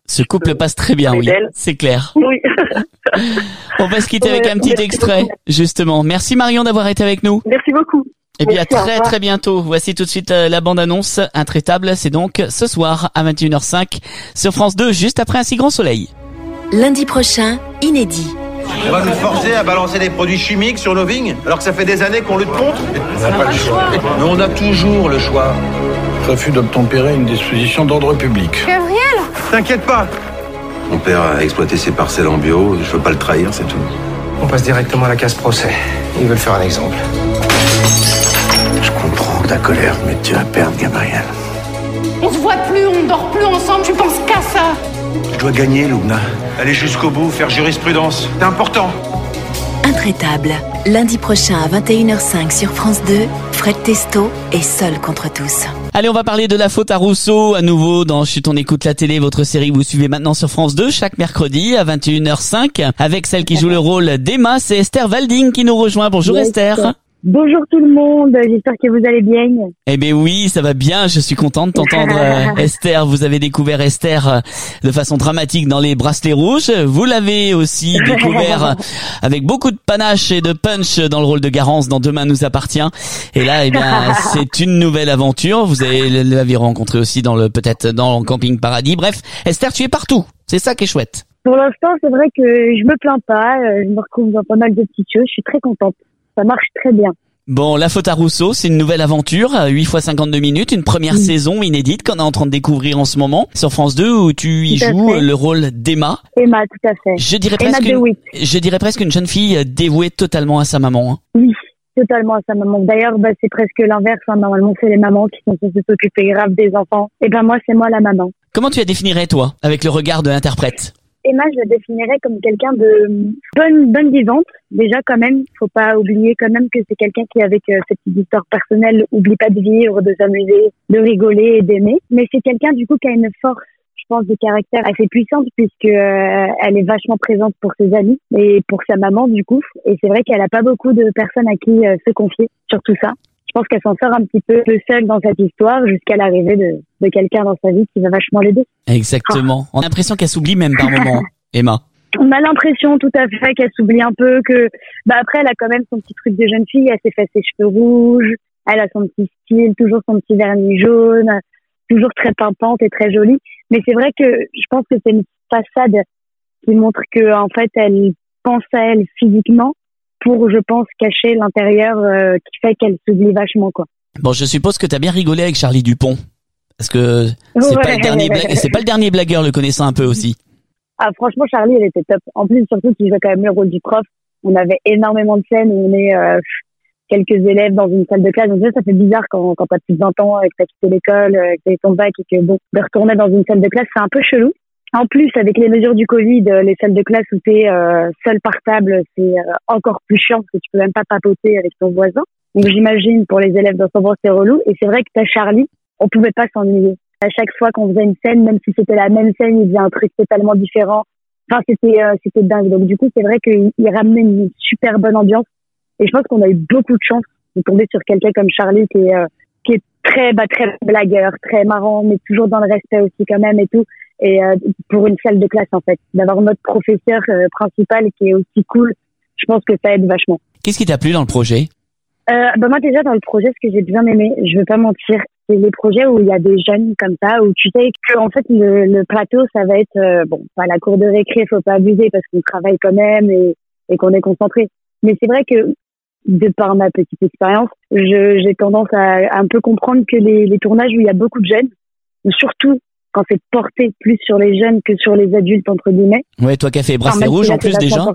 Speaker 5: Ce couple passe très bien, oui, c'est clair.
Speaker 14: Oui.
Speaker 5: On va se quitter avec un petit extrait, justement. Merci Marion d'avoir été avec nous.
Speaker 14: Merci beaucoup.
Speaker 5: Et bien à
Speaker 14: Merci,
Speaker 5: très très bientôt. Voici tout de suite euh, la bande-annonce Intraitable. C'est donc ce soir à vingt et une heures cinq sur France deux, juste après un si grand soleil.
Speaker 12: Lundi prochain, inédit.
Speaker 15: On va nous forcer à balancer des produits chimiques sur nos vignes, alors que ça fait des années qu'on lutte contre.
Speaker 9: On n'a pas le choix.
Speaker 15: Mais on a toujours le choix.
Speaker 11: Refus d'obtempérer une disposition d'ordre public.
Speaker 10: Gabriel,
Speaker 15: T'inquiète pas.
Speaker 9: Mon père a exploité ses parcelles en bio, je veux pas le trahir, c'est tout.
Speaker 11: On passe directement à la case procès. Ils veulent faire un exemple.
Speaker 9: Je comprends ta colère, mais tu vas perdre, Gabriel.
Speaker 10: on se voit plus, on dort plus ensemble, tu penses qu'à ça.
Speaker 15: Je dois gagner, Luna. Aller jusqu'au bout, faire jurisprudence. C'est important.
Speaker 12: Intraitable. Lundi prochain à vingt et une heures cinq sur France deux, Fred Testo est seul contre tous.
Speaker 5: Allez, on va parler de La Faute à Rousseau à nouveau dans Chut, on écoute la télé, votre série que vous suivez maintenant sur France deux chaque mercredi à vingt et une heures cinq avec celle qui joue le rôle d'Emma, c'est Esther Walding qui nous rejoint. Bonjour
Speaker 16: yes.
Speaker 5: Esther.
Speaker 16: Bonjour tout le monde, j'espère que vous allez bien.
Speaker 5: Eh bien oui, ça va bien, je suis contente de t'entendre euh, Esther. Vous avez découvert Esther euh, de façon dramatique dans Les Bracelets Rouges. Vous l'avez aussi découvert euh, avec beaucoup de panache et de punch dans le rôle de Garance dans Demain nous appartient. Et là, eh bien, c'est une nouvelle aventure. Vous avez, l'avez rencontré aussi dans le, peut-être dans le Camping Paradis. Bref, Esther, tu es partout. C'est ça qui est chouette.
Speaker 16: Pour l'instant, c'est vrai que je me plains pas. Je me retrouve dans pas mal de petites choses. Je suis très contente. Ça marche très bien.
Speaker 5: Bon, La Faute à Rousseau, c'est une nouvelle aventure, huit fois cinquante-deux minutes, une première mmh. saison inédite qu'on est en train de découvrir en ce moment sur France deux où tu y joues le rôle d'Emma.
Speaker 16: Emma, tout à fait.
Speaker 5: Je dirais
Speaker 16: Emma
Speaker 5: presque une,
Speaker 16: DeWitt.
Speaker 5: je dirais presque une jeune fille dévouée totalement à sa maman. Hein.
Speaker 16: Oui, totalement à sa maman. D'ailleurs, bah, c'est presque l'inverse. Hein. Normalement, c'est les mamans qui sont censées s'occuper grave des enfants. Et ben moi, c'est moi la maman.
Speaker 5: Comment tu la définirais, toi, avec le regard de l'interprète ?
Speaker 16: Emma, je la définirais comme quelqu'un de bonne, bonne vivante. Déjà, quand même, faut pas oublier quand même que c'est quelqu'un qui, avec euh, cette petite histoire personnelle, oublie pas de vivre, de s'amuser, de rigoler et d'aimer. Mais c'est quelqu'un, du coup, qui a une force, je pense, de caractère assez puissante puisque euh, elle est vachement présente pour ses amis et pour sa maman, du coup. Et c'est vrai qu'elle a pas beaucoup de personnes à qui euh, se confier sur tout ça. Je pense qu'elle s'en sort un petit peu seule dans cette histoire jusqu'à l'arrivée de, de quelqu'un dans sa vie qui va vachement l'aider.
Speaker 5: Exactement. On a l'impression qu'elle s'oublie même par moment, Emma.
Speaker 16: On a l'impression tout à fait qu'elle s'oublie un peu, que bah après elle a quand même son petit truc de jeune fille, elle s'est fait ses cheveux rouges, elle a son petit style, toujours son petit vernis jaune, toujours très pimpante et très jolie. Mais c'est vrai que je pense que c'est une façade qui montre que en fait elle pense à elle physiquement, pour, je pense, cacher l'intérieur euh, qui fait qu'elle s'oublie vachement, quoi.
Speaker 5: Bon, je suppose que t'as bien rigolé avec Charlie Dupont. Parce que c'est
Speaker 16: ouais,
Speaker 5: pas le dernier blague, c'est pas le dernier blagueur, le connaissant un peu aussi.
Speaker 16: Ah, franchement, Charlie, elle était top. En plus, surtout qu'il jouait quand même le rôle du prof. On avait énormément de scènes où on est euh, quelques élèves dans une salle de classe. Donc ça, ça fait bizarre quand, quand t'as plus de vingt ans et que t'as quitté l'école, euh, que t'as eu ton bac et que bon, de retourner dans une salle de classe, c'est un peu chelou. En plus, avec les mesures du Covid, les salles de classe où t'es euh, seul par table, c'est euh, encore plus chiant parce que tu peux même pas papoter avec ton voisin. Donc j'imagine pour les élèves dans son bord, c'est relou. Et c'est vrai que t'as Charlie, on pouvait pas s'ennuyer. À chaque fois qu'on faisait une scène, même si c'était la même scène, il faisait un truc totalement différent. Enfin, c'était euh, c'était dingue. Donc du coup, c'est vrai qu'il ramenait une super bonne ambiance. Et je pense qu'on a eu beaucoup de chance de tomber sur quelqu'un comme Charlie qui est euh, qui est très bah très blagueur, très marrant, mais toujours dans le respect aussi quand même et tout. Et euh, pour une salle de classe en fait, d'avoir notre professeur euh, principal qui est aussi cool, je pense que ça aide vachement.
Speaker 5: Qu'est-ce qui t'a plu dans le projet ?
Speaker 16: euh, bah moi déjà dans le projet, ce que j'ai bien aimé, je veux pas mentir, c'est les projets où il y a des jeunes comme ça, où tu sais que en fait le, le plateau ça va être euh, bon, pas la cour de récré, faut pas abuser parce qu'on travaille quand même et, et qu'on est concentré. Mais c'est vrai que de par ma petite expérience, je, j'ai tendance à, à un peu comprendre que les, les tournages où il y a beaucoup de jeunes, surtout quand c'est porté plus sur les jeunes que sur les adultes, entre guillemets.
Speaker 5: Ouais, toi qui as fait Bracelet Rouge, en plus déjà.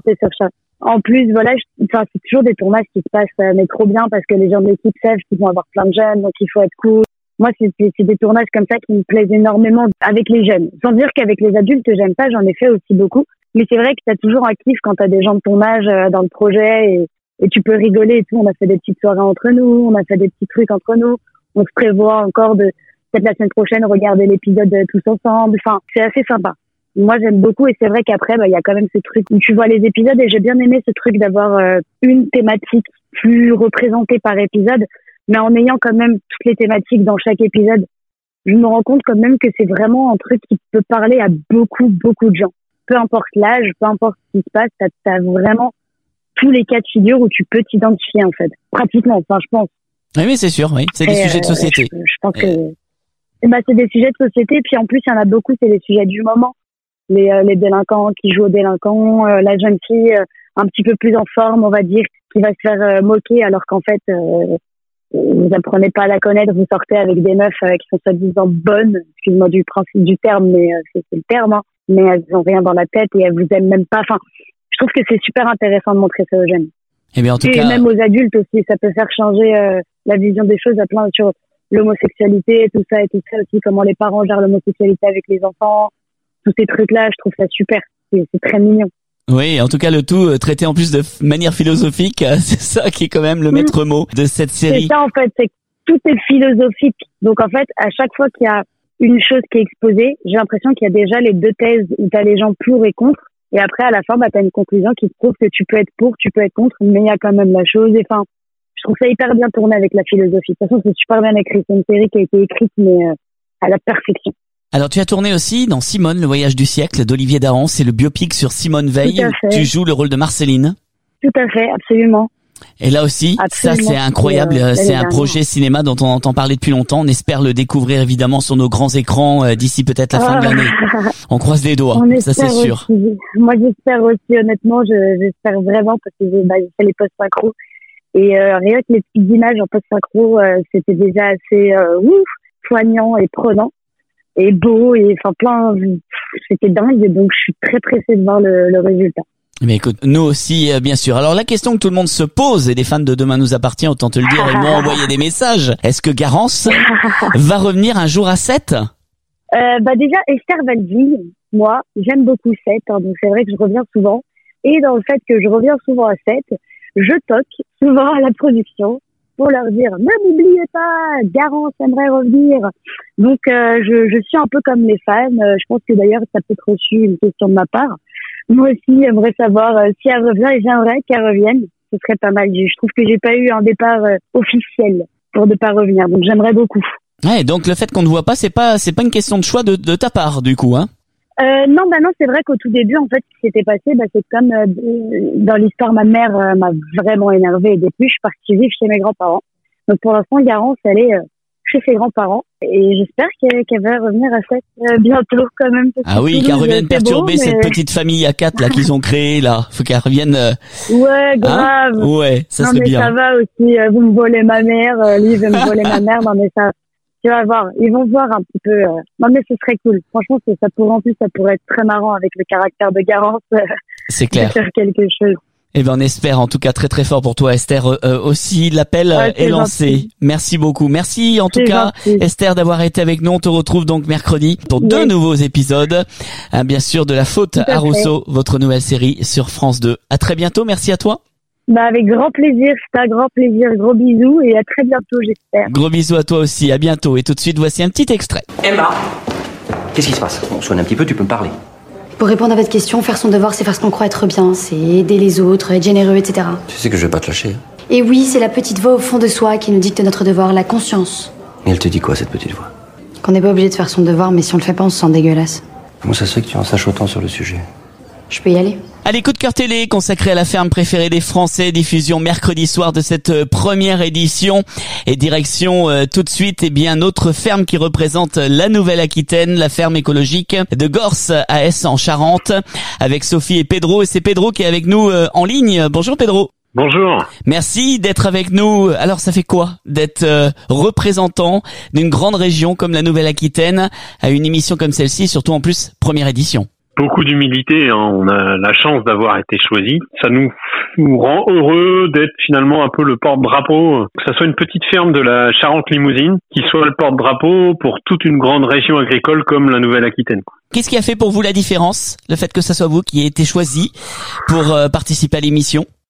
Speaker 16: En plus, voilà, je, enfin, c'est toujours des tournages qui se passent, euh, mais trop bien, parce que les gens de l'équipe savent qu'ils vont avoir plein de jeunes, donc il faut être cool. Moi, c'est, c'est, c'est des tournages comme ça qui me plaisent énormément avec les jeunes. Sans dire qu'avec les adultes, j'aime pas, j'en ai fait aussi beaucoup. Mais c'est vrai que t'as toujours un kiff quand t'as des gens de ton âge euh, dans le projet, et, et tu peux rigoler et tout. On a fait des petites soirées entre nous, on a fait des petits trucs entre nous. On se prévoit encore de, peut-être la semaine prochaine, regarder l'épisode tous ensemble. Enfin, c'est assez sympa. Moi, j'aime beaucoup et c'est vrai qu'après, bah, il y a quand même ce truc où tu vois les épisodes et j'ai bien aimé ce truc d'avoir euh, une thématique plus représentée par épisode, mais en ayant quand même toutes les thématiques dans chaque épisode. je me rends compte quand même que c'est vraiment un truc qui peut parler à beaucoup, beaucoup de gens. Peu importe l'âge, peu importe ce qui se passe, t'as, t'as vraiment tous les cas de figure où tu peux t'identifier, en fait. Pratiquement, enfin, je pense.
Speaker 5: Oui, mais c'est sûr, oui. C'est des Et sujets de société.
Speaker 16: Euh, je, je pense Et... que, bah, c'est des sujets de société, puis en plus, il y en a beaucoup, c'est les sujets du moment. Les, euh, les délinquants qui jouent aux délinquants, euh, la jeune fille euh, un petit peu plus en forme, on va dire, qui va se faire euh, moquer alors qu'en fait, euh, vous apprenez pas à la connaître, vous sortez avec des meufs euh, qui sont soi-disant bonnes, excuse-moi du principe du terme, mais euh, c'est, c'est le terme, hein, mais elles ont rien dans la tête et elles vous aiment même pas. Enfin, je trouve que c'est super intéressant de montrer ça aux jeunes.
Speaker 5: Eh bien, en tout
Speaker 16: et
Speaker 5: cas...
Speaker 16: même aux adultes aussi, ça peut faire changer euh, la vision des choses à plein sur l'homosexualité et tout ça et tout ça aussi, comment les parents gèrent l'homosexualité avec les enfants, tous ces trucs-là, je trouve ça super. C'est, c'est très mignon.
Speaker 5: Oui, en tout cas, le tout euh, traité en plus de f- manière philosophique, euh, c'est ça qui est quand même le maître mot de cette série.
Speaker 16: C'est ça, en fait, c'est que tout est philosophique. Donc, en fait, à chaque fois qu'il y a une chose qui est exposée, j'ai l'impression qu'il y a déjà les deux thèses où t'as les gens pour et contre. Et après, à la fin, bah, t'as une conclusion qui te prouve que tu peux être pour, tu peux être contre, mais il y a quand même la chose. Et enfin, je trouve ça hyper bien tourné avec la philosophie. De toute façon, c'est super bien écrit. C'est une série qui a été écrite, mais euh, à la perfection.
Speaker 5: Alors, tu as tourné aussi dans Simone, le voyage du siècle d'Olivier Dahan. C'est le biopic sur Simone Veil. Tu joues le rôle de Marceline.
Speaker 16: Tout à fait, absolument.
Speaker 5: Et là aussi, absolument. Ça c'est incroyable. Euh, c'est un projet cinéma dont on entend parler depuis longtemps. On espère le découvrir évidemment sur nos grands écrans euh, d'ici peut-être la oh. fin de l'année. On croise les doigts, on ça c'est sûr.
Speaker 16: Aussi. Moi j'espère aussi, honnêtement, je, j'espère vraiment parce que j'ai, bah, j'ai fait les post-synchro. Et euh, rien que les petites images en post-synchro, euh, c'était déjà assez euh, ouf, poignant et prenant. Et beau, et enfin plein, c'était dingue, donc je suis très pressée de voir le, le résultat.
Speaker 5: Mais écoute, nous aussi, euh, bien sûr. Alors la question que tout le monde se pose, et les fans de Demain nous appartient, autant te le dire, ils m'ont envoyé des messages. Est-ce que Garance va revenir un jour à sept?
Speaker 16: euh, Bah déjà, Esther Valville, moi, j'aime beaucoup sept, hein, donc c'est vrai que je reviens souvent. Et dans le fait que je reviens souvent à sept, je toque souvent à la production pour leur dire « Ne m'oubliez pas, Garance aimerait revenir ». Donc, euh, je, je suis un peu comme les fans. Euh, je pense que d'ailleurs, ça peut être reçu une question de ma part. Moi aussi, j'aimerais savoir euh, si elle revient et j'aimerais qu'elle revienne. Ce serait pas mal. Je trouve que j'ai pas eu un départ euh, officiel pour ne pas revenir. Donc, j'aimerais beaucoup.
Speaker 5: Ouais, donc le fait qu'on ne voit pas, c'est pas c'est pas une question de choix de, de ta part, du coup, hein.
Speaker 16: Euh, non, bah non, c'est vrai qu'au tout début, en fait, ce qui s'était passé, bah, c'est comme euh, dans l'histoire, ma mère euh, m'a vraiment énervée et depuis, je suis partie vivre chez mes grands-parents. Donc pour l'instant, Garance, elle est euh, chez ses grands-parents et j'espère qu'elle, qu'elle va revenir à cette euh, bientôt quand même.
Speaker 5: Ah oui, qu'elle revienne perturber beau, mais... cette petite famille à quatre là qu'ils ont créée là. Faut qu'elle revienne. Euh...
Speaker 16: Ouais, grave.
Speaker 5: Hein ouais, ça
Speaker 16: non,
Speaker 5: serait
Speaker 16: mais
Speaker 5: bien.
Speaker 16: Ça va aussi. Euh, vous me volez ma mère, euh, lui il veut me voler ma mère. Non mais ça. Tu vas voir, ils vont voir un petit peu. Euh... Non mais ce serait cool. Franchement, ça pourrait en plus, ça pourrait être très marrant avec le caractère de Garance. Euh,
Speaker 5: c'est clair.
Speaker 16: De faire quelque chose.
Speaker 5: Eh ben on espère en tout cas très très fort pour toi, Esther. Euh, aussi, l'appel ouais, est, est lancé. Gentil. Merci beaucoup. Merci en tout c'est cas, gentil. Esther, d'avoir été avec nous. On te retrouve donc mercredi pour oui. deux nouveaux épisodes. Hein, bien sûr, de La Faute à, à Rousseau, votre nouvelle série sur France deux. À très bientôt. Merci à toi.
Speaker 16: Bah avec grand plaisir, c'est un grand plaisir. Gros bisous et à très bientôt, j'espère.
Speaker 5: Gros bisous à toi aussi. À bientôt. Et tout de suite, voici un petit extrait.
Speaker 17: Emma, qu'est-ce qui se passe? On sonne un petit peu. Tu peux me parler?
Speaker 18: Pour répondre à votre question, faire son devoir, c'est faire ce qu'on croit être bien. C'est aider les autres, être généreux, et cetera.
Speaker 17: Tu sais que je vais pas te lâcher.
Speaker 18: Et oui, c'est la petite voix au fond de soi qui nous dicte notre devoir, la conscience.
Speaker 17: Et elle te dit quoi, cette petite voix?
Speaker 18: Qu'on n'est pas obligé de faire son devoir, mais si on le fait pas, on se sent dégueulasse.
Speaker 17: Comment ça se fait que tu en saches autant sur le sujet?
Speaker 18: Je peux y aller.
Speaker 5: Allez, coup de cœur télé consacré à la ferme préférée des Français, diffusion mercredi soir de cette euh, première édition. Et direction euh, tout de suite, eh bien, notre ferme qui représente la Nouvelle-Aquitaine, la ferme écologique de Gorce à Ess en Charente, avec Sophie et Pedro. Et c'est Pedro qui est avec nous euh, en ligne. Bonjour Pedro.
Speaker 19: Bonjour.
Speaker 5: Merci d'être avec nous. Alors ça fait quoi d'être euh, représentant d'une grande région comme la Nouvelle-Aquitaine à une émission comme celle-ci, surtout en plus première édition?
Speaker 19: Beaucoup d'humilité, hein. On a la chance d'avoir été choisi. Ça nous, nous rend heureux d'être finalement un peu le porte-drapeau, que ça soit une petite ferme de la Charente-Limousine, qui soit le porte-drapeau pour toute une grande région agricole comme la Nouvelle-Aquitaine.
Speaker 5: Qu'est-ce qui a fait pour vous la différence, le fait que ça soit vous qui ayez été choisi pour euh, participer à l'émission?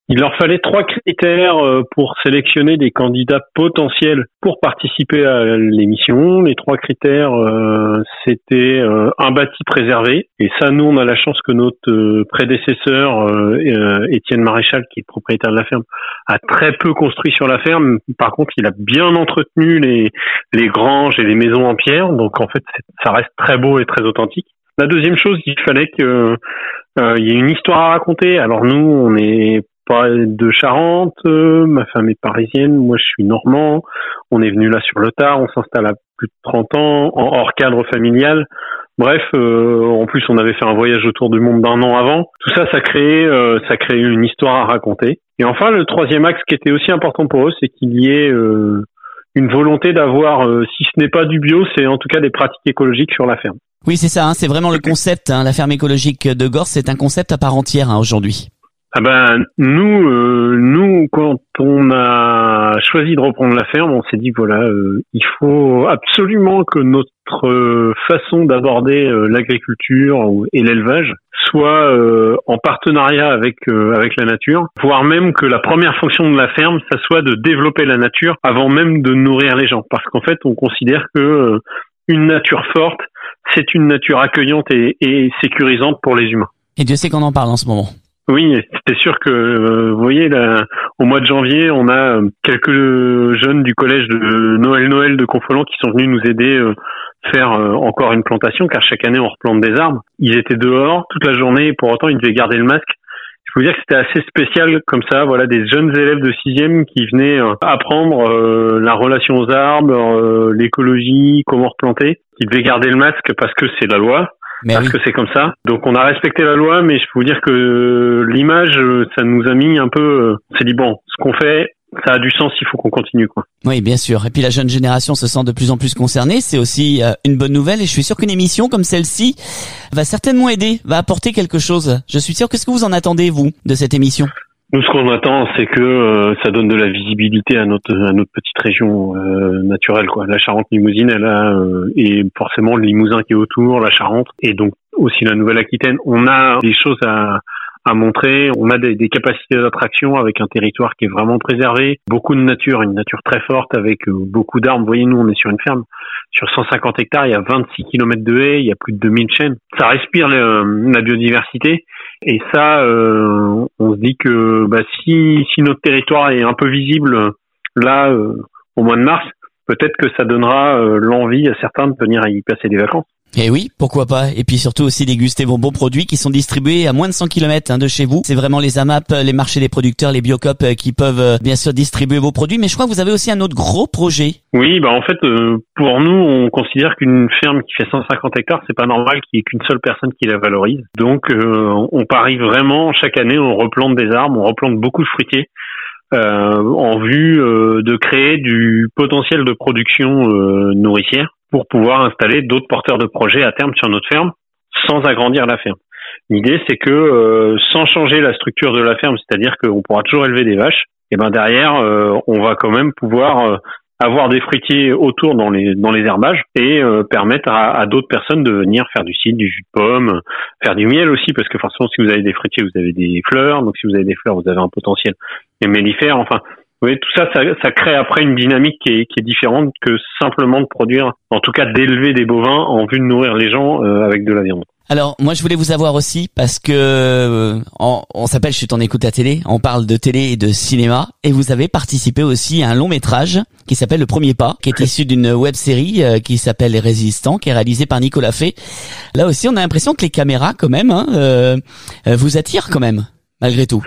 Speaker 19: Il leur fallait trois critères pour sélectionner des candidats potentiels pour participer à l'émission. Les trois critères, euh, c'était euh, un bâti préservé. Et ça, nous, on a la chance que notre euh, prédécesseur, euh, Étienne Maréchal, qui est propriétaire de la ferme, a très peu construit sur la ferme. Par contre, il a bien entretenu les, les granges et les maisons en pierre. Donc, en fait, ça reste très beau et très authentique. La deuxième chose, il fallait que euh, il y ait une histoire à raconter. Alors nous, on est pas de Charente, euh, ma femme est parisienne, moi je suis normand. On est venu là sur le tard, on s'installe à plus de trente ans, en hors cadre familial. Bref, euh, en plus on avait fait un voyage autour du monde d'un an avant. Tout ça, ça crée, euh, ça crée une histoire à raconter. Et enfin, le troisième axe qui était aussi important pour eux, c'est qu'il y ait euh, une volonté d'avoir, euh, si ce n'est pas du bio, c'est en tout cas des pratiques écologiques sur la ferme.
Speaker 5: Oui, c'est ça, hein, c'est vraiment le concept. Hein, la ferme écologique de Gorce, c'est un concept à part entière hein, aujourd'hui.
Speaker 19: Ah ben nous, euh, nous quand on a choisi de reprendre la ferme, on s'est dit voilà, euh, il faut absolument que notre euh, façon d'aborder euh, l'agriculture et l'élevage soit euh, en partenariat avec euh, avec la nature, voire même que la première fonction de la ferme, ça soit de développer la nature avant même de nourrir les gens, parce qu'en fait, on considère que euh, une nature forte, c'est une nature accueillante et, et sécurisante pour les humains.
Speaker 5: Et Dieu sait qu'on en parle en ce moment.
Speaker 19: Oui, c'est sûr que, euh, vous voyez, là, au mois de janvier, on a quelques jeunes du collège de Noël-Noël de Confolens qui sont venus nous aider euh, faire euh, encore une plantation, car chaque année, on replante des arbres. Ils étaient dehors toute la journée et pour autant, ils devaient garder le masque. Je peux vous dire que c'était assez spécial comme ça, voilà, des jeunes élèves de sixième qui venaient euh, apprendre euh, la relation aux arbres, euh, l'écologie, comment replanter. Ils devaient garder le masque parce que c'est la loi. Mais parce oui. que c'est comme ça. Donc on a respecté la loi, mais je peux vous dire que l'image, ça nous a mis un peu... On s'est dit, bon, ce qu'on fait, ça a du sens, il faut qu'on continue, quoi.
Speaker 5: Oui, bien sûr. Et puis la jeune génération se sent de plus en plus concernée. C'est aussi euh, une bonne nouvelle. Et je suis sûr qu'une émission comme celle-ci va certainement aider, va apporter quelque chose. Je suis sûr. Qu'est-ce que vous en attendez, vous, de cette émission ?
Speaker 19: Nous, ce qu'on attend, c'est que euh, ça donne de la visibilité à notre à notre petite région euh, naturelle, quoi. La Charente-Limousine, elle a euh, et forcément le Limousin qui est autour, la Charente, et donc aussi la Nouvelle-Aquitaine. On a des choses à à montrer. On a des, des capacités d'attraction avec un territoire qui est vraiment préservé, beaucoup de nature, une nature très forte avec euh, beaucoup d'arbres. Vous voyez, nous, on est sur une ferme. Sur cent cinquante hectares, il y a vingt-six kilomètres de haies, il y a plus de deux mille chênes. Ça respire le, la biodiversité. Et ça, euh, on se dit que bah, si, si notre territoire est un peu visible là, euh, au mois de mars, peut-être que ça donnera euh, l'envie à certains de venir y passer des vacances.
Speaker 5: Et oui, pourquoi pas. Et puis surtout aussi déguster vos bons produits qui sont distribués à moins de cent kilomètres hein, de chez vous. C'est vraiment les A M A P, les marchés des producteurs, les Biocop qui peuvent euh, bien sûr distribuer vos produits. Mais je crois que vous avez aussi un autre gros projet.
Speaker 19: Oui, bah en fait, euh, pour nous, on considère qu'une ferme qui fait cent cinquante hectares, c'est pas normal qu'il y ait qu'une seule personne qui la valorise. Donc, euh, on parie vraiment, chaque année, on replante des arbres, on replante beaucoup de fruitiers. Euh, en vue euh, de créer du potentiel de production euh, nourricière pour pouvoir installer d'autres porteurs de projets à terme sur notre ferme sans agrandir la ferme. L'idée, c'est que euh, sans changer la structure de la ferme, c'est-à-dire qu'on pourra toujours élever des vaches, et ben derrière, euh, on va quand même pouvoir euh, avoir des fruitiers autour dans les dans les herbages et euh, permettre à, à d'autres personnes de venir faire du cidre, du jus de pomme, faire du miel aussi, parce que forcément, si vous avez des fruitiers, vous avez des fleurs, donc si vous avez des fleurs, vous avez un potentiel mellifère. Enfin, vous voyez, tout ça, ça, ça crée après une dynamique qui est, qui est différente que simplement de produire, en tout cas d'élever des bovins en vue de nourrir les gens euh, avec de la viande.
Speaker 5: Alors, moi, je voulais vous avoir aussi parce que euh, on, on s'appelle Chut, on écoute la télé, on parle de télé et de cinéma, et vous avez participé aussi à un long métrage qui s'appelle Le Premier Pas, qui est issu d'une web série euh, qui s'appelle Les Résistants, qui est réalisée par Nicolas Fay. Là aussi, on a l'impression que les caméras, quand même, hein, euh, vous attirent quand même, malgré tout.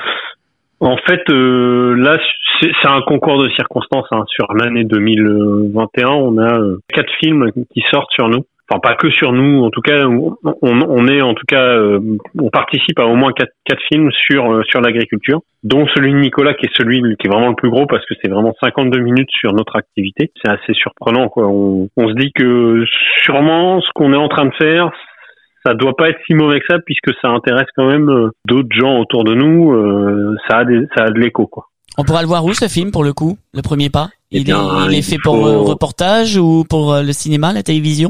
Speaker 19: En fait, euh, là, c'est, c'est un concours de circonstances. Hein. Sur l'année deux mille vingt et un, on a euh, quatre films qui sortent sur nous. Enfin, pas que sur nous. En tout cas, on, on est, en tout cas, euh, on participe à au moins quatre, quatre films sur euh, sur l'agriculture, dont celui de Nicolas, qui est celui qui est vraiment le plus gros parce que c'est vraiment cinquante-deux minutes sur notre activité. C'est assez surprenant, quoi. On, on se dit que sûrement ce qu'on est en train de faire, ça doit pas être si mauvais que ça, puisque ça intéresse quand même euh, d'autres gens autour de nous. Euh, ça a des, ça a de l'écho, quoi.
Speaker 5: On pourra le voir où, ce film, pour le coup, Le Premier Pas? Il, eh bien, est, il est fait
Speaker 19: il faut...
Speaker 5: pour le reportage ou pour le cinéma, la télévision?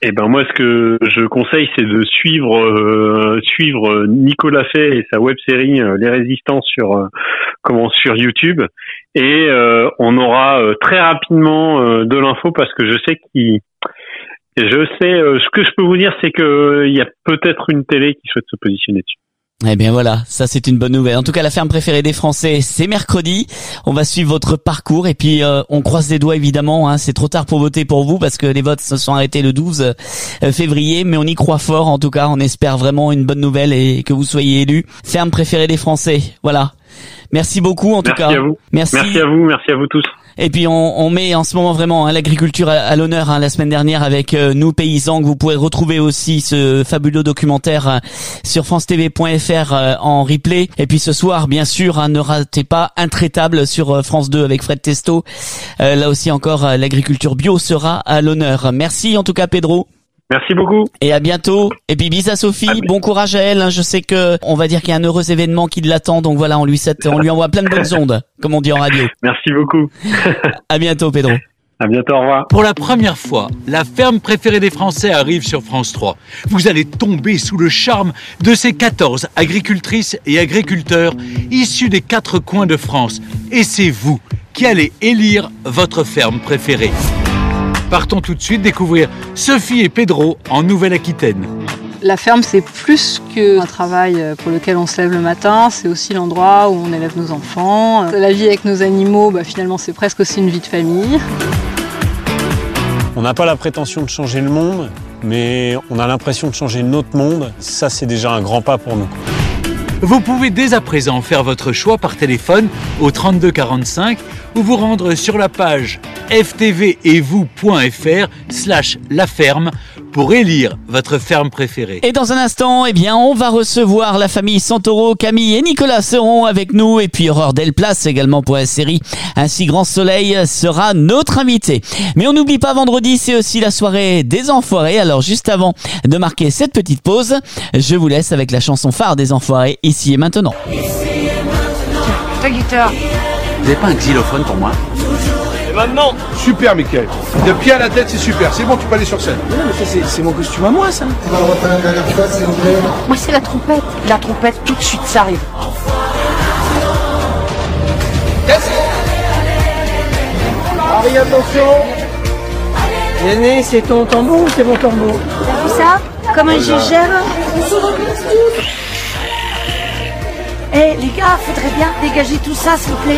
Speaker 19: Eh ben moi, ce que je conseille, c'est de suivre euh, suivre Nicolas Fay et sa web-série euh, Les Résistants sur euh, comment sur YouTube, et euh, on aura euh, très rapidement euh, de l'info, parce que je sais qu'il je sais euh, ce que je peux vous dire, c'est que il y a peut-être une télé qui souhaite se positionner dessus.
Speaker 5: Eh bien voilà, ça c'est une bonne nouvelle. En tout cas, la ferme préférée des Français, c'est mercredi. On va suivre votre parcours et puis euh, on croise les doigts évidemment. Hein, c'est trop tard pour voter pour vous parce que les votes se sont arrêtés le douze février, mais on y croit fort. En tout cas, on espère vraiment une bonne nouvelle et que vous soyez élus. Ferme préférée des Français, voilà. Merci beaucoup en tout
Speaker 19: merci
Speaker 5: cas.
Speaker 19: À vous.
Speaker 5: Merci.
Speaker 19: Merci à vous, merci à vous tous.
Speaker 5: Et puis on, on met en ce moment vraiment hein, l'agriculture à, à l'honneur. Hein, la semaine dernière avec euh, Nous Paysans, que vous pourrez retrouver aussi ce fabuleux documentaire euh, sur france t v point f r euh, en replay. Et puis ce soir, bien sûr, hein, ne ratez pas Intraitable sur euh, France deux avec Fred Testo. Euh, là aussi encore, euh, l'agriculture bio sera à l'honneur. Merci en tout cas Pedro.
Speaker 19: Merci beaucoup.
Speaker 5: Et à bientôt. Et puis bis à Sophie, bon courage à elle. Je sais que on va dire qu'il y a un heureux événement qui l'attend, donc voilà, on lui souhaite, on lui envoie plein de bonnes ondes, comme on dit en radio.
Speaker 19: Merci beaucoup.
Speaker 5: À bientôt Pedro.
Speaker 19: À bientôt, au revoir.
Speaker 20: Pour la première fois, la ferme préférée des Français arrive sur France trois. Vous allez tomber sous le charme de ces quatorze agricultrices et agriculteurs issus des quatre coins de France. Et c'est vous qui allez élire votre ferme préférée. Partons tout de suite découvrir Sophie et Pedro en Nouvelle-Aquitaine.
Speaker 21: La ferme, c'est plus qu'un travail pour lequel on se lève le matin, c'est aussi l'endroit où on élève nos enfants. La vie avec nos animaux, bah, finalement, c'est presque aussi une vie de famille.
Speaker 22: On n'a pas la prétention de changer le monde, mais on a l'impression de changer notre monde. Ça, c'est déjà un grand pas pour nous.
Speaker 20: Vous pouvez dès à présent faire votre choix par téléphone au trente-deux quarante-cinq ou vous rendre sur la page f t v et vous point f r slash la ferme pour élire votre ferme préférée.
Speaker 5: Et dans un instant, eh bien, on va recevoir la famille Santoro. Camille et Nicolas seront avec nous, et puis Aurore Delplace également pour la série Ainsi Grand Soleil sera notre invité. Mais on n'oublie pas, vendredi, c'est aussi la soirée des Enfoirés. Alors juste avant de marquer cette petite pause, je vous laisse avec la chanson phare des Enfoirés, Ici et Maintenant.
Speaker 10: Ta guitare.
Speaker 17: Vous n'avez pas un xylophone pour moi?
Speaker 23: Et maintenant? Super, Mickaël. De pied à la tête, c'est super. C'est bon, tu peux aller sur scène.
Speaker 10: Non, mais ça, c'est, c'est mon costume à moi, ça.
Speaker 23: On va le refaire une dernière fois, s'il vous plaît.
Speaker 10: Moi, c'est la trompette. La trompette, tout de suite, ça arrive.
Speaker 23: Yes. Harry, attention.
Speaker 10: Yanné, c'est ton tambour ou c'est mon tambour?
Speaker 13: T'as vu ça? Comment je gère?
Speaker 10: Eh hey, les gars, faudrait bien dégager tout ça, s'il vous plaît.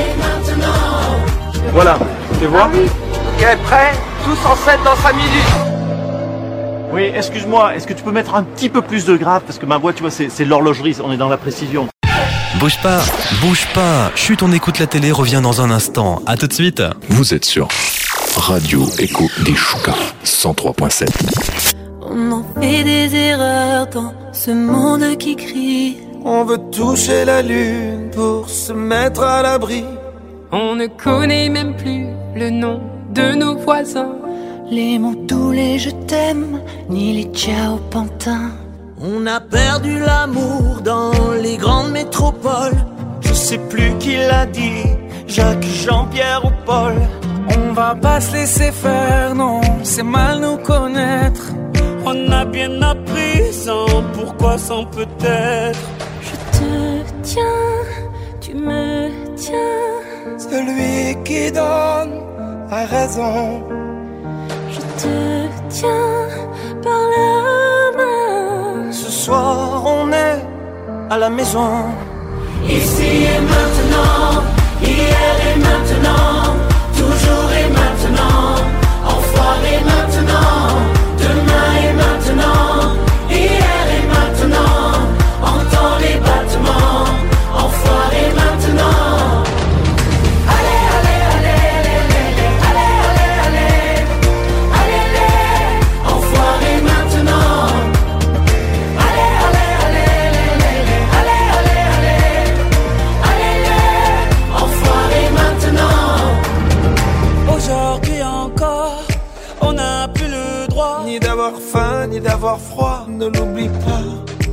Speaker 23: Voilà, tu vois?
Speaker 10: Ah oui.
Speaker 23: Ok, prêt? Tous en scène dans cinq minutes.
Speaker 24: Oui, excuse-moi, est-ce que tu peux mettre un petit peu plus de grave? Parce que ma voix, tu vois, c'est, c'est l'horlogerie, on est dans la précision.
Speaker 3: Bouge pas, bouge pas. Chut, on écoute la télé, revient dans un instant. À tout de suite.
Speaker 4: Vous êtes sur Radio Écho des Choucas, cent trois point sept.
Speaker 6: On en fait des erreurs dans ce monde qui crie.
Speaker 25: On veut toucher la lune pour se mettre à l'abri.
Speaker 6: On ne connaît même plus le nom de nos voisins.
Speaker 25: Les mots doux, les je t'aime, ni les ciao pantins. On a perdu l'amour dans les grandes métropoles. Je sais plus qui l'a dit, Jacques, Jean-Pierre ou Paul.
Speaker 26: On va pas se laisser faire, non, c'est mal nous connaître.
Speaker 25: On a bien appris sans pourquoi, sans peut-être.
Speaker 6: Je te tiens, tu me tiens.
Speaker 25: Celui qui donne a raison.
Speaker 6: Je te tiens par la main.
Speaker 25: Ce soir on est à la maison.
Speaker 6: Ici et maintenant, hier et maintenant, toujours et maintenant, enfoiré maintenant, demain et maintenant, hier et maintenant, entends les battements, enfoiré maintenant. Allez, allez, allez, allez, allez, allez, allez, allez, enfoiré maintenant. Allez, allez, allez, allez, allez, allez, allez, enfoiré maintenant.
Speaker 25: Aujourd'hui encore, on n'a plus le droit ni d'avoir faim, ni d'avoir froid, ne l'oublie pas.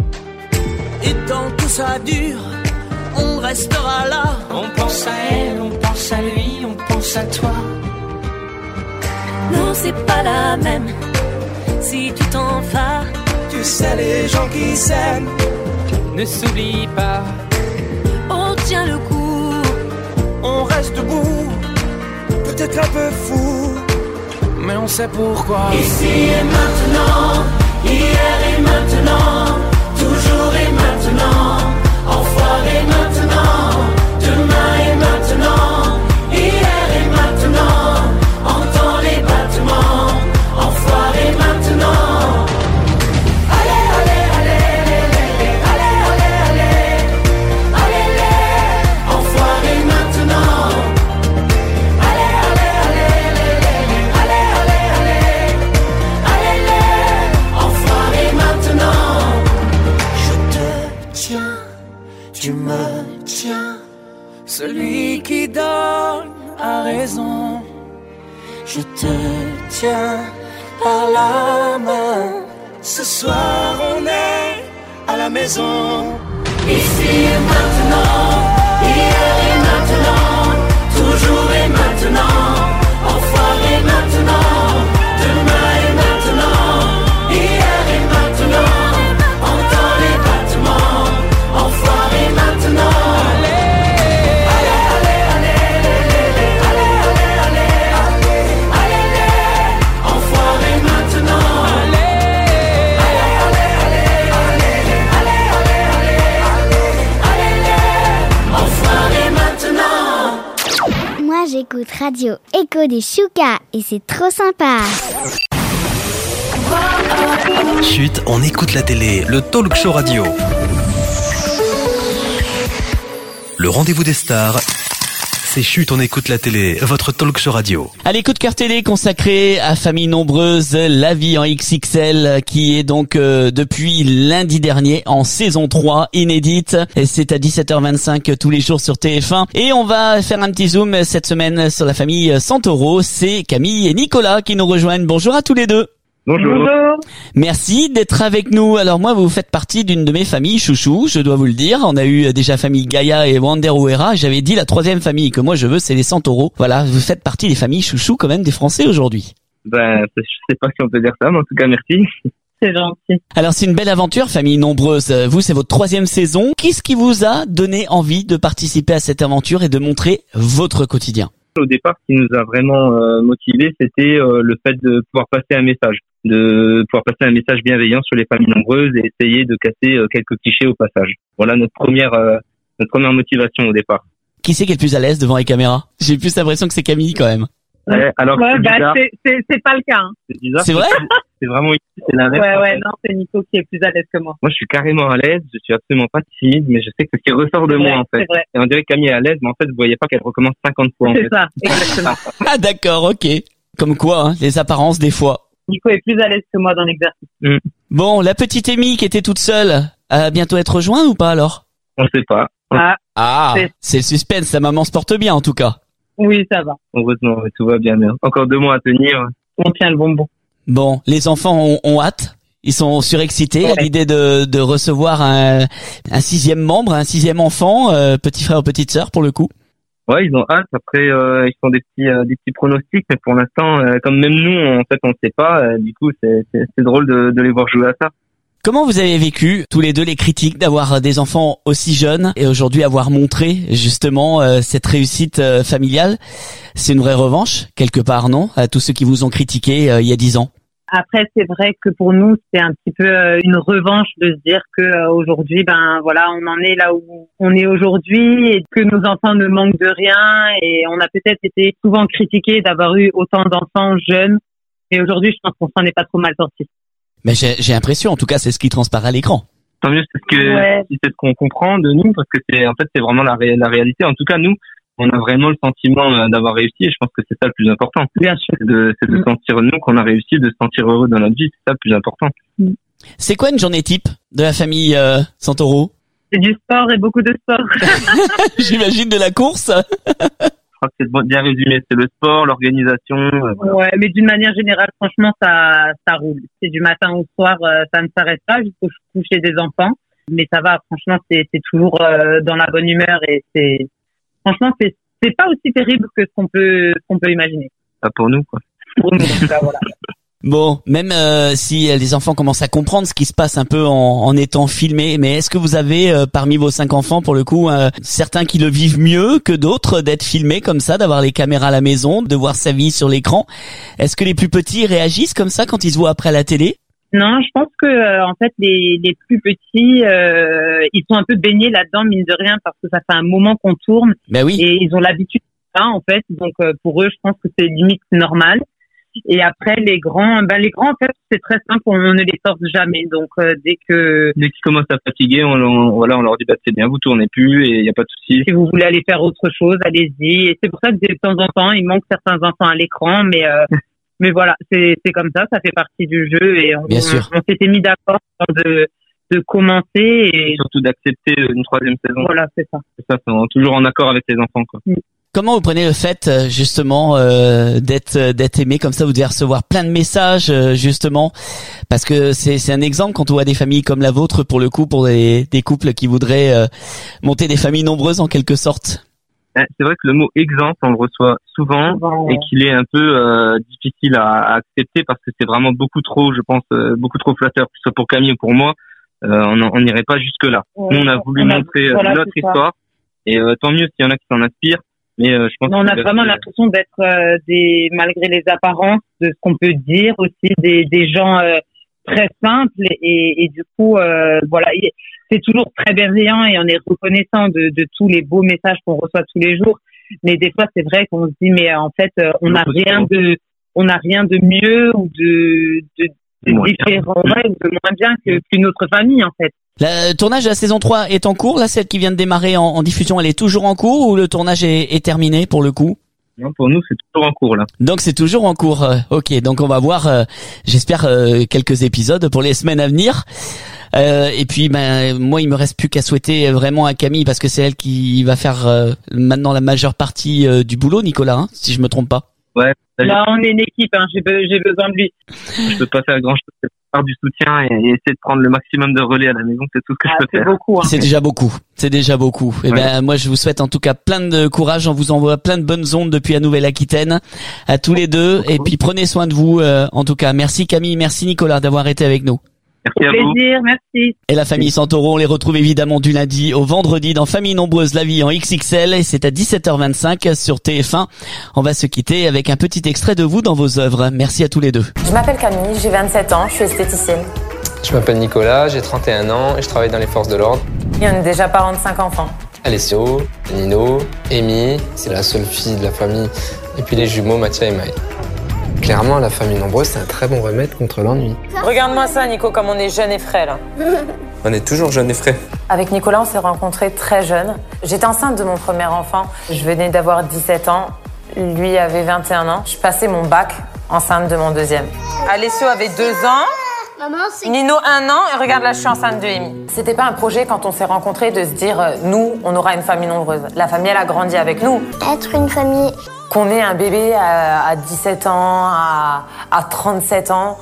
Speaker 25: Et tant que ça dure, on restera là.
Speaker 6: On pense à elle, on pense à lui, on pense à toi. Non, c'est pas la même,
Speaker 26: si tu t'en vas. Tu sais, les gens qui s'aiment ne s'oublient pas. On tient le coup, on reste debout, peut-être un peu fou, mais on sait pourquoi. Ici et maintenant, hier et maintenant, toujours et maintenant, enfoiré maintenant, demain et maintenant, hier et maintenant, entends les battements, enfoiré maintenant. Allez, allez, allez, allez, allez, allez, allez, allez, allez, enfoiré maintenant. Allez, allez, allez, allez, allez, allez, allez, allez, enfoiré maintenant. Je te tiens, tu me tiens. Celui qui donne a raison. Je te tiens par la main. Ce soir on est à la maison. Ici et maintenant, hier et maintenant, toujours et maintenant, enfoiré maintenant, demain et maintenant, hier et maintenant, entends les battements, enfoiré maintenant.
Speaker 13: Moi j'écoute Radio Écho des Choucas et c'est trop sympa.
Speaker 3: Chut, on écoute la télé, le talk show radio. Le rendez-vous des stars, c'est Chut, on écoute la télé, votre talk show radio.
Speaker 5: Allez, coup de cœur télé consacré à Famille Nombreuse, la vie en X X L, qui est donc euh, depuis lundi dernier en saison trois, inédite. Et c'est à dix-sept heures vingt-cinq tous les jours sur T F un. Et on va faire un petit zoom cette semaine sur la famille Santoro. C'est Camille et Nicolas qui nous rejoignent. Bonjour à tous les deux.
Speaker 1: Bonjour. Bonjour.
Speaker 5: Merci d'être avec nous. Alors moi, vous faites partie d'une de mes familles chouchou, je dois vous le dire. On a eu déjà famille Gaïa et Wander Uera. J'avais dit la troisième famille que moi je veux, c'est les Santoro. Voilà, vous faites partie des familles chouchou quand même des Français aujourd'hui.
Speaker 1: Ben, je sais pas si on peut dire ça, mais en tout cas, merci. C'est gentil.
Speaker 5: Alors c'est une belle aventure, famille nombreuse. Vous, c'est votre troisième saison. Qu'est-ce qui vous a donné envie de participer à cette aventure et de montrer votre quotidien?
Speaker 1: Au départ, ce qui nous a vraiment euh, motivés, c'était euh, le fait de pouvoir passer un message, de pouvoir passer un message bienveillant sur les familles nombreuses et essayer de casser euh, quelques clichés au passage. Voilà notre première euh, notre première motivation au départ.
Speaker 5: Qui c'est qui est le plus à l'aise devant les caméras? J'ai plus l'impression que c'est Camille quand même.
Speaker 1: Ouais, alors
Speaker 2: ouais,
Speaker 1: c'est
Speaker 2: bah
Speaker 1: bizarre.
Speaker 2: c'est c'est c'est pas le cas. Hein.
Speaker 1: C'est bizarre.
Speaker 5: C'est vrai?
Speaker 1: C'est vraiment c'est l'inverse.
Speaker 2: Ouais ouais
Speaker 1: en fait.
Speaker 2: non, c'est Nico qui est plus à l'aise que moi.
Speaker 1: Moi, je suis carrément à l'aise. Je suis absolument pas timide, mais je sais que c'est ce qui ressort de
Speaker 2: C'est
Speaker 1: moi
Speaker 2: vrai,
Speaker 1: en fait.
Speaker 2: c'est vrai.
Speaker 1: Et on dirait que Camille est à l'aise, mais en fait, vous voyez pas qu'elle recommence cinquante fois en
Speaker 2: C'est
Speaker 1: fait.
Speaker 2: ça, exactement.
Speaker 5: Ah d'accord, ok. Comme quoi, hein, les apparences des fois.
Speaker 2: Nico est plus à l'aise que moi dans l'exercice.
Speaker 1: Mm.
Speaker 5: Bon, la petite Amy qui était toute seule, va bientôt être rejointe ou pas alors?
Speaker 1: On sait pas.
Speaker 2: Ah,
Speaker 5: Ah,
Speaker 2: c'est-
Speaker 5: c'est le suspense. La maman se porte bien en tout cas.
Speaker 2: oui, ça va.
Speaker 1: Heureusement, ouais, tout va bien. Mais encore deux mois à tenir.
Speaker 2: On tient le bonbon.
Speaker 5: Bon, les enfants ont, ont hâte. Ils sont surexcités
Speaker 2: Ouais.
Speaker 5: à l'idée de, de recevoir un, un sixième membre, un sixième enfant, euh, petit frère ou petite sœur pour le coup.
Speaker 1: Ouais, ils ont hâte. Après, euh, ils font des petits, euh, des petits pronostics, mais pour l'instant, euh, comme même nous, en fait, on ne sait pas. Euh, du coup, c'est, c'est, c'est drôle de, de les voir jouer à ça.
Speaker 5: Comment vous avez vécu tous les deux les critiques d'avoir des enfants aussi jeunes et aujourd'hui avoir montré justement euh, cette réussite euh, familiale? C'est une vraie revanche quelque part, non, à tous ceux qui vous ont critiqué euh, il y a dix ans?
Speaker 2: Après, c'est vrai que pour nous, c'est un petit peu euh, une revanche de se dire que euh, aujourd'hui, ben voilà, on en est là où on est aujourd'hui et que nos enfants ne manquent de rien. Et on a peut-être été souvent critiqués d'avoir eu autant d'enfants jeunes. Et aujourd'hui, je pense qu'on s'en est pas trop mal sortis.
Speaker 5: Mais j'ai, j'ai l'impression, en tout cas, c'est ce qui transparaît à l'écran.
Speaker 1: Tant mieux, c'est ce que,
Speaker 2: Ouais.
Speaker 1: c'est ce qu'on comprend de nous, parce que c'est, en fait, c'est vraiment la, ré- la réalité. En tout cas, nous, on a vraiment le sentiment euh, d'avoir réussi, et je pense que c'est ça le plus important.
Speaker 2: Bien sûr.
Speaker 1: C'est de, c'est de
Speaker 2: Mm.
Speaker 1: sentir nous qu'on a réussi, de se sentir heureux dans notre vie, c'est ça le plus important.
Speaker 5: C'est quoi une journée type de la famille euh, Santoro?
Speaker 2: C'est du sport et beaucoup de sport.
Speaker 5: J'imagine de la course.
Speaker 1: Je crois que c'est bien résumé. C'est le sport, l'organisation. euh, voilà.
Speaker 2: Ouais, mais d'une manière générale, franchement, ça, ça roule. C'est du matin au soir, euh, ça ne s'arrête pas jusqu'au coucher des enfants. Mais ça va, franchement, c'est, c'est toujours euh, dans la bonne humeur et c'est, franchement, c'est, c'est pas aussi terrible que ce qu'on peut, ce qu'on peut imaginer.
Speaker 1: Pas pour nous, quoi.
Speaker 2: Pour nous, en tout cas, voilà.
Speaker 5: Bon, même euh, si les enfants commencent à comprendre ce qui se passe un peu en, en étant filmés, mais est-ce que vous avez euh, parmi vos cinq enfants, pour le coup, euh, certains qui le vivent mieux que d'autres d'être filmés comme ça, d'avoir les caméras à la maison, de voir sa vie sur l'écran? Est-ce que les plus petits réagissent comme ça quand ils se voient après la télé?
Speaker 2: Non, je pense que euh, en fait les, les plus petits, euh, ils sont un peu baignés là-dedans, mine de rien, parce que ça fait un moment qu'on tourne.
Speaker 5: Ben oui.
Speaker 2: Et ils ont l'habitude de ça, en fait. Donc euh, pour eux, je pense que c'est limite normal. Et après les grands, ben les grands en fait c'est très simple, on ne les force jamais. Donc euh, dès que
Speaker 1: dès qu'ils commencent à fatiguer, on, on voilà, on leur dit bah c'est bien, vous tournez plus et il y a pas de souci.
Speaker 2: Si vous voulez aller faire autre chose, allez-y. Et c'est pour ça que de temps en temps, il manque certains enfants à l'écran, mais euh, mais voilà, c'est c'est comme ça, ça fait partie du jeu et on,
Speaker 5: bien sûr.
Speaker 2: on, on s'était mis d'accord de de commencer et,
Speaker 1: et surtout d'accepter une troisième saison.
Speaker 2: Voilà, c'est ça.
Speaker 1: C'est ça, c'est toujours en accord avec les enfants, quoi.
Speaker 2: Mm.
Speaker 5: Comment vous prenez le fait justement euh, d'être d'être aimé comme ça? Vous devez recevoir plein de messages euh, justement, parce que c'est c'est un exemple quand on voit des familles comme la vôtre, pour le coup, pour des des couples qui voudraient euh, monter des familles nombreuses en quelque sorte.
Speaker 1: C'est vrai que le mot exemple, on le reçoit souvent, souvent ouais. Et qu'il est un peu euh, difficile à, à accepter parce que c'est vraiment beaucoup trop, je pense, euh, beaucoup trop flatteur, que ce soit pour Camille ou pour moi. Euh, on n'irait pas jusque là.
Speaker 2: Ouais,
Speaker 1: Nous, on a voulu on a, montrer voilà, notre histoire et euh, tant mieux s'il y en a qui s'en inspirent. Mais euh, je pense
Speaker 2: on a vraiment l'impression d'être euh, des, malgré les apparences, de ce qu'on peut dire aussi, des, des gens euh, très simples et, et du coup, euh, voilà, c'est toujours très bienveillant et on est reconnaissant de, de tous les beaux messages qu'on reçoit tous les jours. Mais des fois, c'est vrai qu'on se dit, mais en fait, on n'a rien de, on n'a rien de mieux ou de, de, de différent, ouais, ou de moins bien que, qu'une autre famille, en fait.
Speaker 5: Le tournage de la saison trois est en cours, là, celle qui vient de démarrer en, en diffusion, elle est toujours en cours ou le tournage est, est terminé pour le coup?
Speaker 1: Non, pour nous, c'est toujours en cours, là.
Speaker 5: Donc, c'est toujours en cours. Euh, ok, donc on va voir, euh, j'espère, euh, quelques épisodes pour les semaines à venir. Euh, et puis, ben, moi, il me reste plus qu'à souhaiter vraiment à Camille, parce que c'est elle qui va faire euh, maintenant la majeure partie euh, du boulot, Nicolas, hein, si je me trompe pas.
Speaker 1: Ouais.
Speaker 2: Là, on est une équipe, hein, j'ai, be- j'ai besoin de lui.
Speaker 1: Je peux pas faire grand-chose, c'est faire du soutien et, et essayer de prendre le maximum de relais à la maison, c'est tout ce que
Speaker 2: ah,
Speaker 1: je peux
Speaker 2: c'est
Speaker 1: faire.
Speaker 2: Beaucoup, hein.
Speaker 5: C'est déjà beaucoup, c'est déjà beaucoup. Et ouais. ben, moi, je vous souhaite en tout cas plein de courage, on vous envoie plein de bonnes ondes depuis la Nouvelle-Aquitaine, à tous les deux, et puis prenez soin de vous, euh, en tout cas. Merci Camille, merci Nicolas d'avoir été avec nous.
Speaker 1: Merci à
Speaker 2: vous. Plaisir, merci.
Speaker 5: Et la famille Santoro, on les retrouve évidemment du lundi au vendredi dans Famille Nombreuse, la vie en X X L, et c'est à dix-sept heures vingt-cinq sur T F un. On va se quitter avec un petit extrait de vous dans vos œuvres. Merci à tous les deux.
Speaker 7: Je m'appelle Camille, j'ai vingt-sept ans, je suis esthéticienne.
Speaker 8: Je m'appelle Nicolas, j'ai trente et un ans et je travaille dans les forces de l'ordre.
Speaker 7: Et on est déjà parents de cinq enfants.
Speaker 8: Alessio, Nino, Amy, c'est la seule fille de la famille, et puis les jumeaux Mathia et Maë. Clairement, la famille nombreuse, c'est un très bon remède contre l'ennui.
Speaker 7: Regarde-moi ça, Nico, comme on est jeune et frais, là.
Speaker 8: On est toujours jeune et frais.
Speaker 7: Avec Nicolas, on s'est rencontrés très jeunes. J'étais enceinte de mon premier enfant. Je venais d'avoir dix-sept ans. Lui avait vingt et un ans. Je passais mon bac enceinte de mon deuxième. Alessio avait deux ans. Maman, c'est... Nino, un an. Et regarde, là, je suis enceinte de Amy. C'était pas un projet, quand on s'est rencontrés, de se dire, euh, nous, on aura une famille nombreuse. La famille, elle a grandi avec nous.
Speaker 13: Être une famille...
Speaker 7: Qu'on ait un bébé à, à dix-sept ans, à, à trente-sept ans,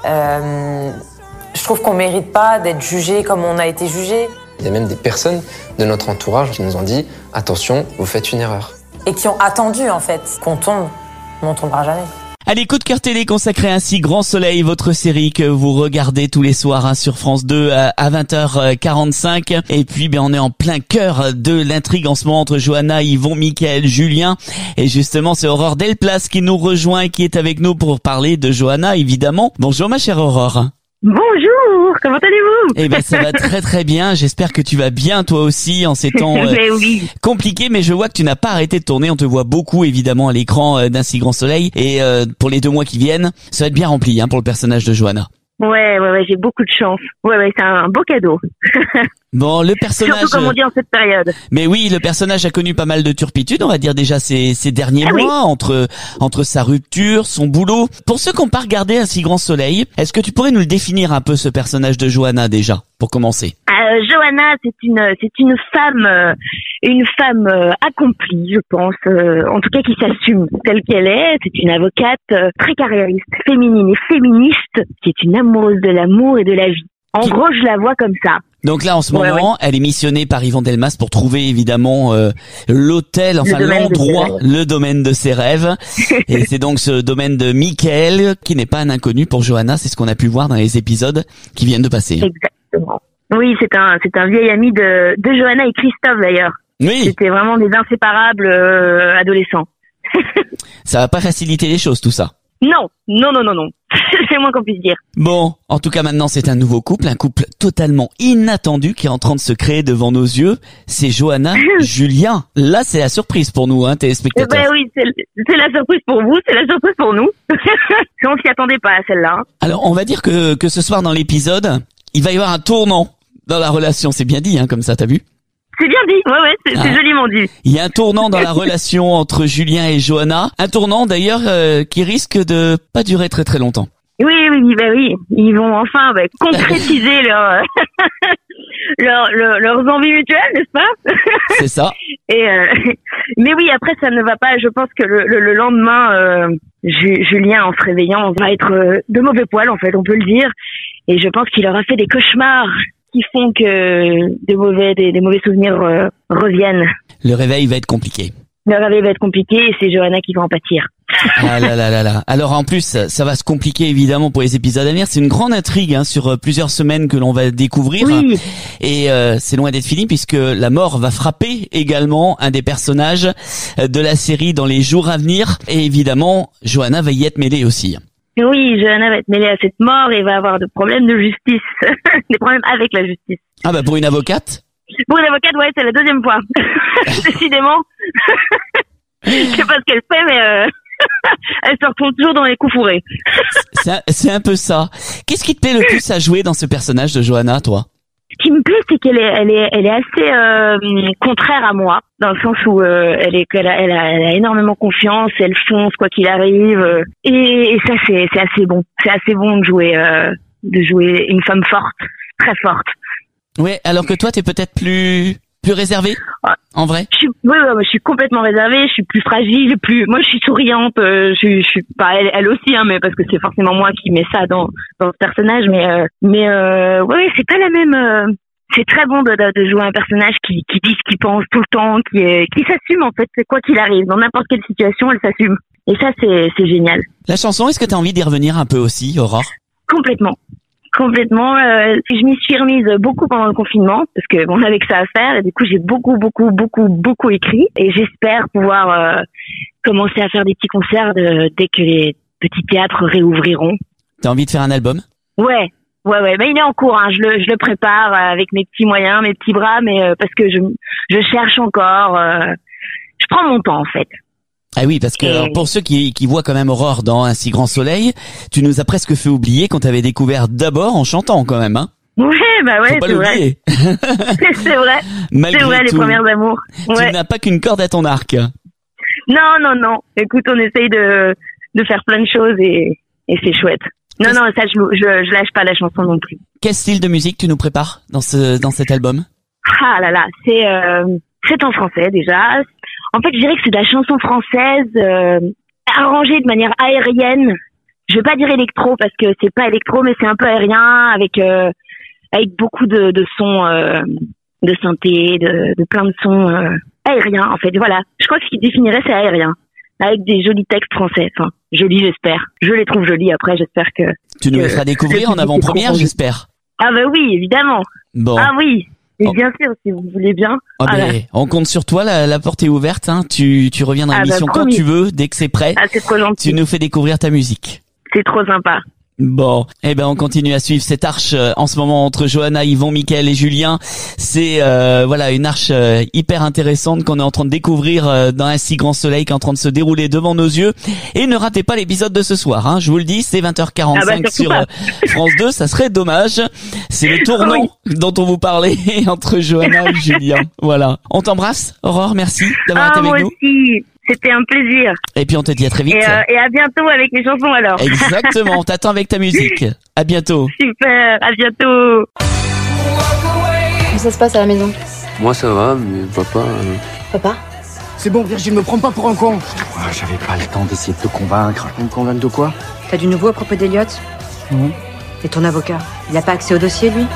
Speaker 7: euh, je trouve qu'on mérite pas d'être jugé comme on a été jugé.
Speaker 8: Il y a même des personnes de notre entourage qui nous ont dit « Attention, vous faites une erreur ».
Speaker 7: Et qui ont attendu, en fait, qu'on tombe, mais on tombera jamais.
Speaker 5: Allez, coup de cœur télé consacré ainsi Grand Soleil, votre série que vous regardez tous les soirs hein, sur France deux à vingt heures quarante-cinq. Et puis, ben, on est en plein cœur de l'intrigue en ce moment entre Johanna, Yvon, Mickaël, Julien. Et justement, c'est Aurore Delplace qui nous rejoint et qui est avec nous pour parler de Johanna, évidemment. Bonjour ma chère Aurore.
Speaker 9: Bonjour, comment allez-vous?
Speaker 5: Eh ben ça va très très bien, j'espère que tu vas bien toi aussi en ces temps euh,
Speaker 9: mais oui.
Speaker 5: compliqués, mais je vois que tu n'as pas arrêté de tourner, on te voit beaucoup évidemment à l'écran euh, d'Un si grand soleil, et euh, pour les deux mois qui viennent, ça va être bien rempli hein, pour le personnage de Johanna.
Speaker 9: Ouais, ouais, ouais, j'ai beaucoup de chance. Ouais, ouais, c'est un beau cadeau.
Speaker 5: Bon, le personnage...
Speaker 9: Surtout comme on dit en cette période.
Speaker 5: Mais oui, le personnage a connu pas mal de turpitudes, on va dire déjà ces, ces derniers
Speaker 9: ah,
Speaker 5: mois,
Speaker 9: oui.
Speaker 5: entre entre sa rupture, son boulot. Pour ceux qui n'ont pas regardé Un si grand soleil, est-ce que tu pourrais nous le définir un peu, ce personnage de Johanna, déjà, pour commencer?
Speaker 9: euh, Johanna, c'est une c'est une femme, euh, une femme euh, accomplie, je pense, euh, en tout cas qui s'assume telle qu'elle est. C'est une avocate euh, très carriériste, féminine et féministe, qui est une amoureuse de l'amour et de la vie. En
Speaker 5: Qui...
Speaker 9: gros, je la vois comme ça.
Speaker 5: Donc là, en ce
Speaker 9: ouais,
Speaker 5: moment,
Speaker 9: ouais.
Speaker 5: elle est missionnée par Yvan Delmas pour trouver évidemment euh, l'hôtel, enfin
Speaker 9: le
Speaker 5: l'endroit, le domaine de ses rêves. Et c'est donc ce domaine de Mickaël qui n'est pas un inconnu pour Johanna. C'est ce qu'on a pu voir dans les épisodes qui viennent de passer.
Speaker 9: Exactement. Oui, c'est un, c'est un vieil ami de, de Johanna et Christophe d'ailleurs.
Speaker 5: Oui.
Speaker 9: C'était vraiment des inséparables euh, adolescents.
Speaker 5: Ça va pas faciliter les choses, tout ça.
Speaker 9: Non, non, non, non, non. C'est moins qu'on puisse dire.
Speaker 5: Bon, en tout cas maintenant c'est un nouveau couple, un couple totalement inattendu qui est en train de se créer devant nos yeux. C'est Johanna, Julien. Là c'est la surprise pour nous, hein, téléspectateurs.
Speaker 9: Ben oui, c'est, c'est la surprise pour vous, c'est la surprise pour nous. On s'y attendait pas à celle-là.
Speaker 5: Alors on va dire que que ce soir dans l'épisode, il va y avoir un tournant dans la relation. C'est bien dit, hein, comme ça, t'as vu?
Speaker 9: C'est bien dit, ouais, ouais, c'est, ah. c'est joliment dit.
Speaker 5: Il y a un tournant dans la relation entre Julien et Johanna. Un tournant d'ailleurs euh, qui risque de pas durer très très longtemps.
Speaker 9: Oui, oui, bah oui, ils vont enfin bah, concrétiser leur, leur, leur, leurs envies mutuelles, n'est-ce pas?
Speaker 5: C'est ça.
Speaker 9: Et euh, mais oui, après ça ne va pas. Je pense que le, le, le lendemain, euh, Ju- Julien, en se réveillant, va être euh, de mauvais poil, en fait, on peut le dire. Et je pense qu'il aura fait des cauchemars qui font que des mauvais, des, des mauvais souvenirs euh, reviennent.
Speaker 5: Le réveil va être compliqué.
Speaker 9: Le réveil va être compliqué et c'est Johanna qui va en pâtir.
Speaker 5: Ah là là là là. Alors en plus, ça va se compliquer évidemment pour les épisodes à venir. C'est une grande intrigue hein, sur plusieurs semaines que l'on va découvrir.
Speaker 9: Oui.
Speaker 5: Et euh, c'est loin d'être fini puisque la mort va frapper également un des personnages de la série dans les jours à venir. Et évidemment, Johanna va y être mêlée aussi.
Speaker 9: Oui, Johanna va être mêlée à cette mort et va avoir des problèmes de justice. Des problèmes avec la justice.
Speaker 5: Ah bah pour une avocate?
Speaker 9: Pour une avocate, ouais, c'est la deuxième fois. Décidément. Je sais pas ce qu'elle fait, mais euh, elle se retrouve toujours dans les coups fourrés.
Speaker 5: c'est, un, c'est un peu ça. Qu'est-ce qui te plaît le plus à jouer dans ce personnage de Johanna, toi?
Speaker 9: Ce qui me plaît, c'est qu'elle est, elle est, elle est assez euh, contraire à moi, dans le sens où euh, elle est, elle a, elle a, elle a énormément confiance, elle fonce quoi qu'il arrive, euh, et, et ça c'est, c'est assez bon. C'est assez bon de jouer, euh, de jouer une femme forte, très forte.
Speaker 5: Ouais, alors que toi, t'es peut-être plus plus réservée, ouais. En vrai.
Speaker 9: Je suis, ouais, ouais, je suis complètement réservée. Je suis plus fragile, plus. Moi, je suis souriante. Euh, je, je suis pas elle, elle aussi, hein, mais parce que c'est forcément moi qui mets ça dans dans ce personnage. Mais euh, mais euh, ouais, c'est pas la même. Euh, c'est très bon de, de de jouer un personnage qui qui dit ce qu'il pense tout le temps, qui est qui s'assume en fait, quoi qu'il arrive, dans n'importe quelle situation, elle s'assume. Et ça, c'est c'est génial.
Speaker 5: La chanson, est-ce que t'as envie d'y revenir un peu aussi, Aurore?
Speaker 9: Complètement. Complètement. Euh, je m'y suis remise beaucoup pendant le confinement parce que on avait que ça à faire et du coup j'ai beaucoup beaucoup beaucoup beaucoup écrit et j'espère pouvoir euh, commencer à faire des petits concerts de, dès que les petits théâtres réouvriront.
Speaker 5: T'as envie de faire un album?
Speaker 9: Ouais, ouais, ouais. Mais il est en cours. Hein. Je le je le prépare avec mes petits moyens, mes petits bras, mais euh, parce que je je cherche encore. Euh, je prends mon temps en fait.
Speaker 5: Ah oui, parce que alors, pour ceux qui, qui voient quand même Aurore dans Un si grand soleil, tu nous as presque fait oublier qu'on t'avait découvert d'abord en chantant quand même, hein?
Speaker 9: Oui, bah ouais,
Speaker 5: Faut pas
Speaker 9: c'est
Speaker 5: l'oublier.
Speaker 9: Vrai. C'est vrai.
Speaker 5: Malgré
Speaker 9: c'est vrai,
Speaker 5: tout,
Speaker 9: les premières amours. Ouais.
Speaker 5: Tu n'as pas qu'une corde à ton arc.
Speaker 9: Non, non, non. Écoute, on essaye de de faire plein de choses et et c'est chouette. Non, Qu'est-ce... non, ça je, je je lâche pas la chanson non plus.
Speaker 5: Quel style de musique tu nous prépares dans ce dans cet album?
Speaker 9: Ah là là, c'est euh, c'est en français déjà. En fait, je dirais que c'est de la chanson française euh, arrangée de manière aérienne. Je vais pas dire électro parce que c'est pas électro, mais c'est un peu aérien avec euh, avec beaucoup de, de sons, euh, de synthé, de, de plein de sons euh, aériens. En fait, voilà. Je crois que ce qui définirait c'est aérien, avec des jolis textes français. Enfin, jolis, j'espère. Je les trouve jolis. Après, j'espère que
Speaker 5: tu nous
Speaker 9: que,
Speaker 5: les feras découvrir en avant-première, j'espère.
Speaker 9: Ah bah oui, évidemment.
Speaker 5: Bon.
Speaker 9: Ah oui. Et
Speaker 5: oh.
Speaker 9: bien sûr, si vous voulez bien.
Speaker 5: Oh
Speaker 9: ah
Speaker 5: ben, on compte sur toi, la, la porte est ouverte. Hein. Tu, tu reviens dans l'émission ah bah, quand tu veux, dès que c'est prêt.
Speaker 9: Ah, c'est trop gentil.
Speaker 5: Tu nous fais découvrir ta musique.
Speaker 9: C'est trop sympa.
Speaker 5: Bon, eh ben on continue à suivre cette arche euh, en ce moment entre Johanna, Yvon, Mickaël et Julien. C'est euh, voilà une arche euh, hyper intéressante qu'on est en train de découvrir euh, dans Un si grand soleil qui est en train de se dérouler devant nos yeux. Et ne ratez pas l'épisode de ce soir, hein, je vous le dis, c'est vingt heures quarante-cinq ah bah, sur euh, France deux, ça serait dommage. C'est le tournant oui. dont on vous parlait entre Johanna et Julien. Voilà. On t'embrasse, Aurore, merci d'avoir
Speaker 9: ah,
Speaker 5: été avec
Speaker 9: moi
Speaker 5: nous.
Speaker 9: Aussi. C'était un plaisir.
Speaker 5: Et puis on te dit à très vite.
Speaker 9: Et, euh, et à bientôt avec les chansons alors.
Speaker 5: Exactement, on t'attend avec ta musique. À bientôt.
Speaker 9: Super, à bientôt.
Speaker 11: Comment ça se passe à la maison?
Speaker 8: Moi ça va, mais papa... Euh...
Speaker 11: Papa?
Speaker 12: C'est bon Virgile, me prends pas pour un con.
Speaker 17: Ouais, j'avais pas le temps d'essayer de te convaincre.
Speaker 12: Me convaincre de quoi?
Speaker 11: T'as du nouveau à propos d'Eliott?
Speaker 12: Non.
Speaker 11: C'est ton avocat. Il n'a pas accès au dossier, lui?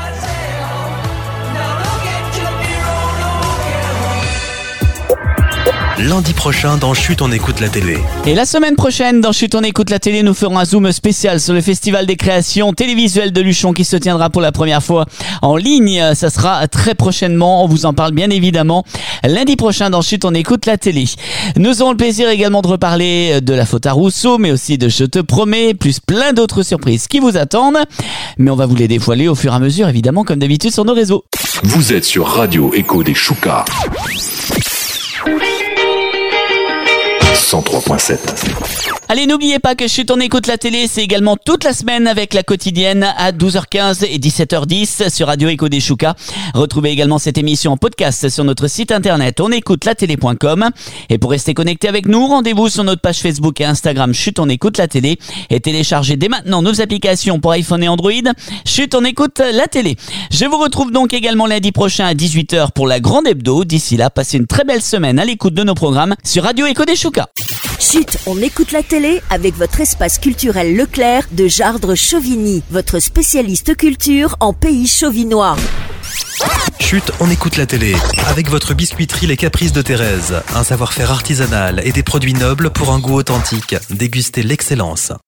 Speaker 3: Lundi prochain dans Chut, on écoute la télé.
Speaker 5: Et la semaine prochaine, dans Chut, on écoute la télé, nous ferons un zoom spécial sur le Festival des créations télévisuelles de Luchon qui se tiendra pour la première fois en ligne. Ça sera très prochainement, on vous en parle bien évidemment. Lundi prochain, dans Chut, on écoute la télé. Nous aurons le plaisir également de reparler de la faute à Rousseau, mais aussi de Je te promets, plus plein d'autres surprises qui vous attendent. Mais on va vous les dévoiler au fur et à mesure, évidemment, comme d'habitude sur nos réseaux.
Speaker 4: Vous êtes sur Radio Écho des Choucas. cent trois virgule sept.
Speaker 5: Allez, n'oubliez pas que Chut, on écoute la télé, c'est également toute la semaine avec la quotidienne à douze heures quinze et dix-sept heures dix sur Radio Écho des Choucas. Retrouvez également cette émission en podcast sur notre site internet onécoutelatélé point com. Et pour rester connecté avec nous, rendez-vous sur notre page Facebook et Instagram Chut, on écoute la télé et téléchargez dès maintenant nos applications pour iPhone et Android. Chut, on écoute la télé. Je vous retrouve donc également lundi prochain à dix-huit heures pour la grande hebdo. D'ici là, passez une très belle semaine à l'écoute de nos programmes sur Radio Écho des Choucas.
Speaker 14: Chut, on écoute la télé avec votre espace culturel Leclerc de Jardres-Chauvigny, votre spécialiste culture en pays chauvinois.
Speaker 3: Chut, on écoute la télé avec votre biscuiterie Les Caprices de Thérèse. Un savoir-faire artisanal et des produits nobles pour un goût authentique. Dégustez l'excellence.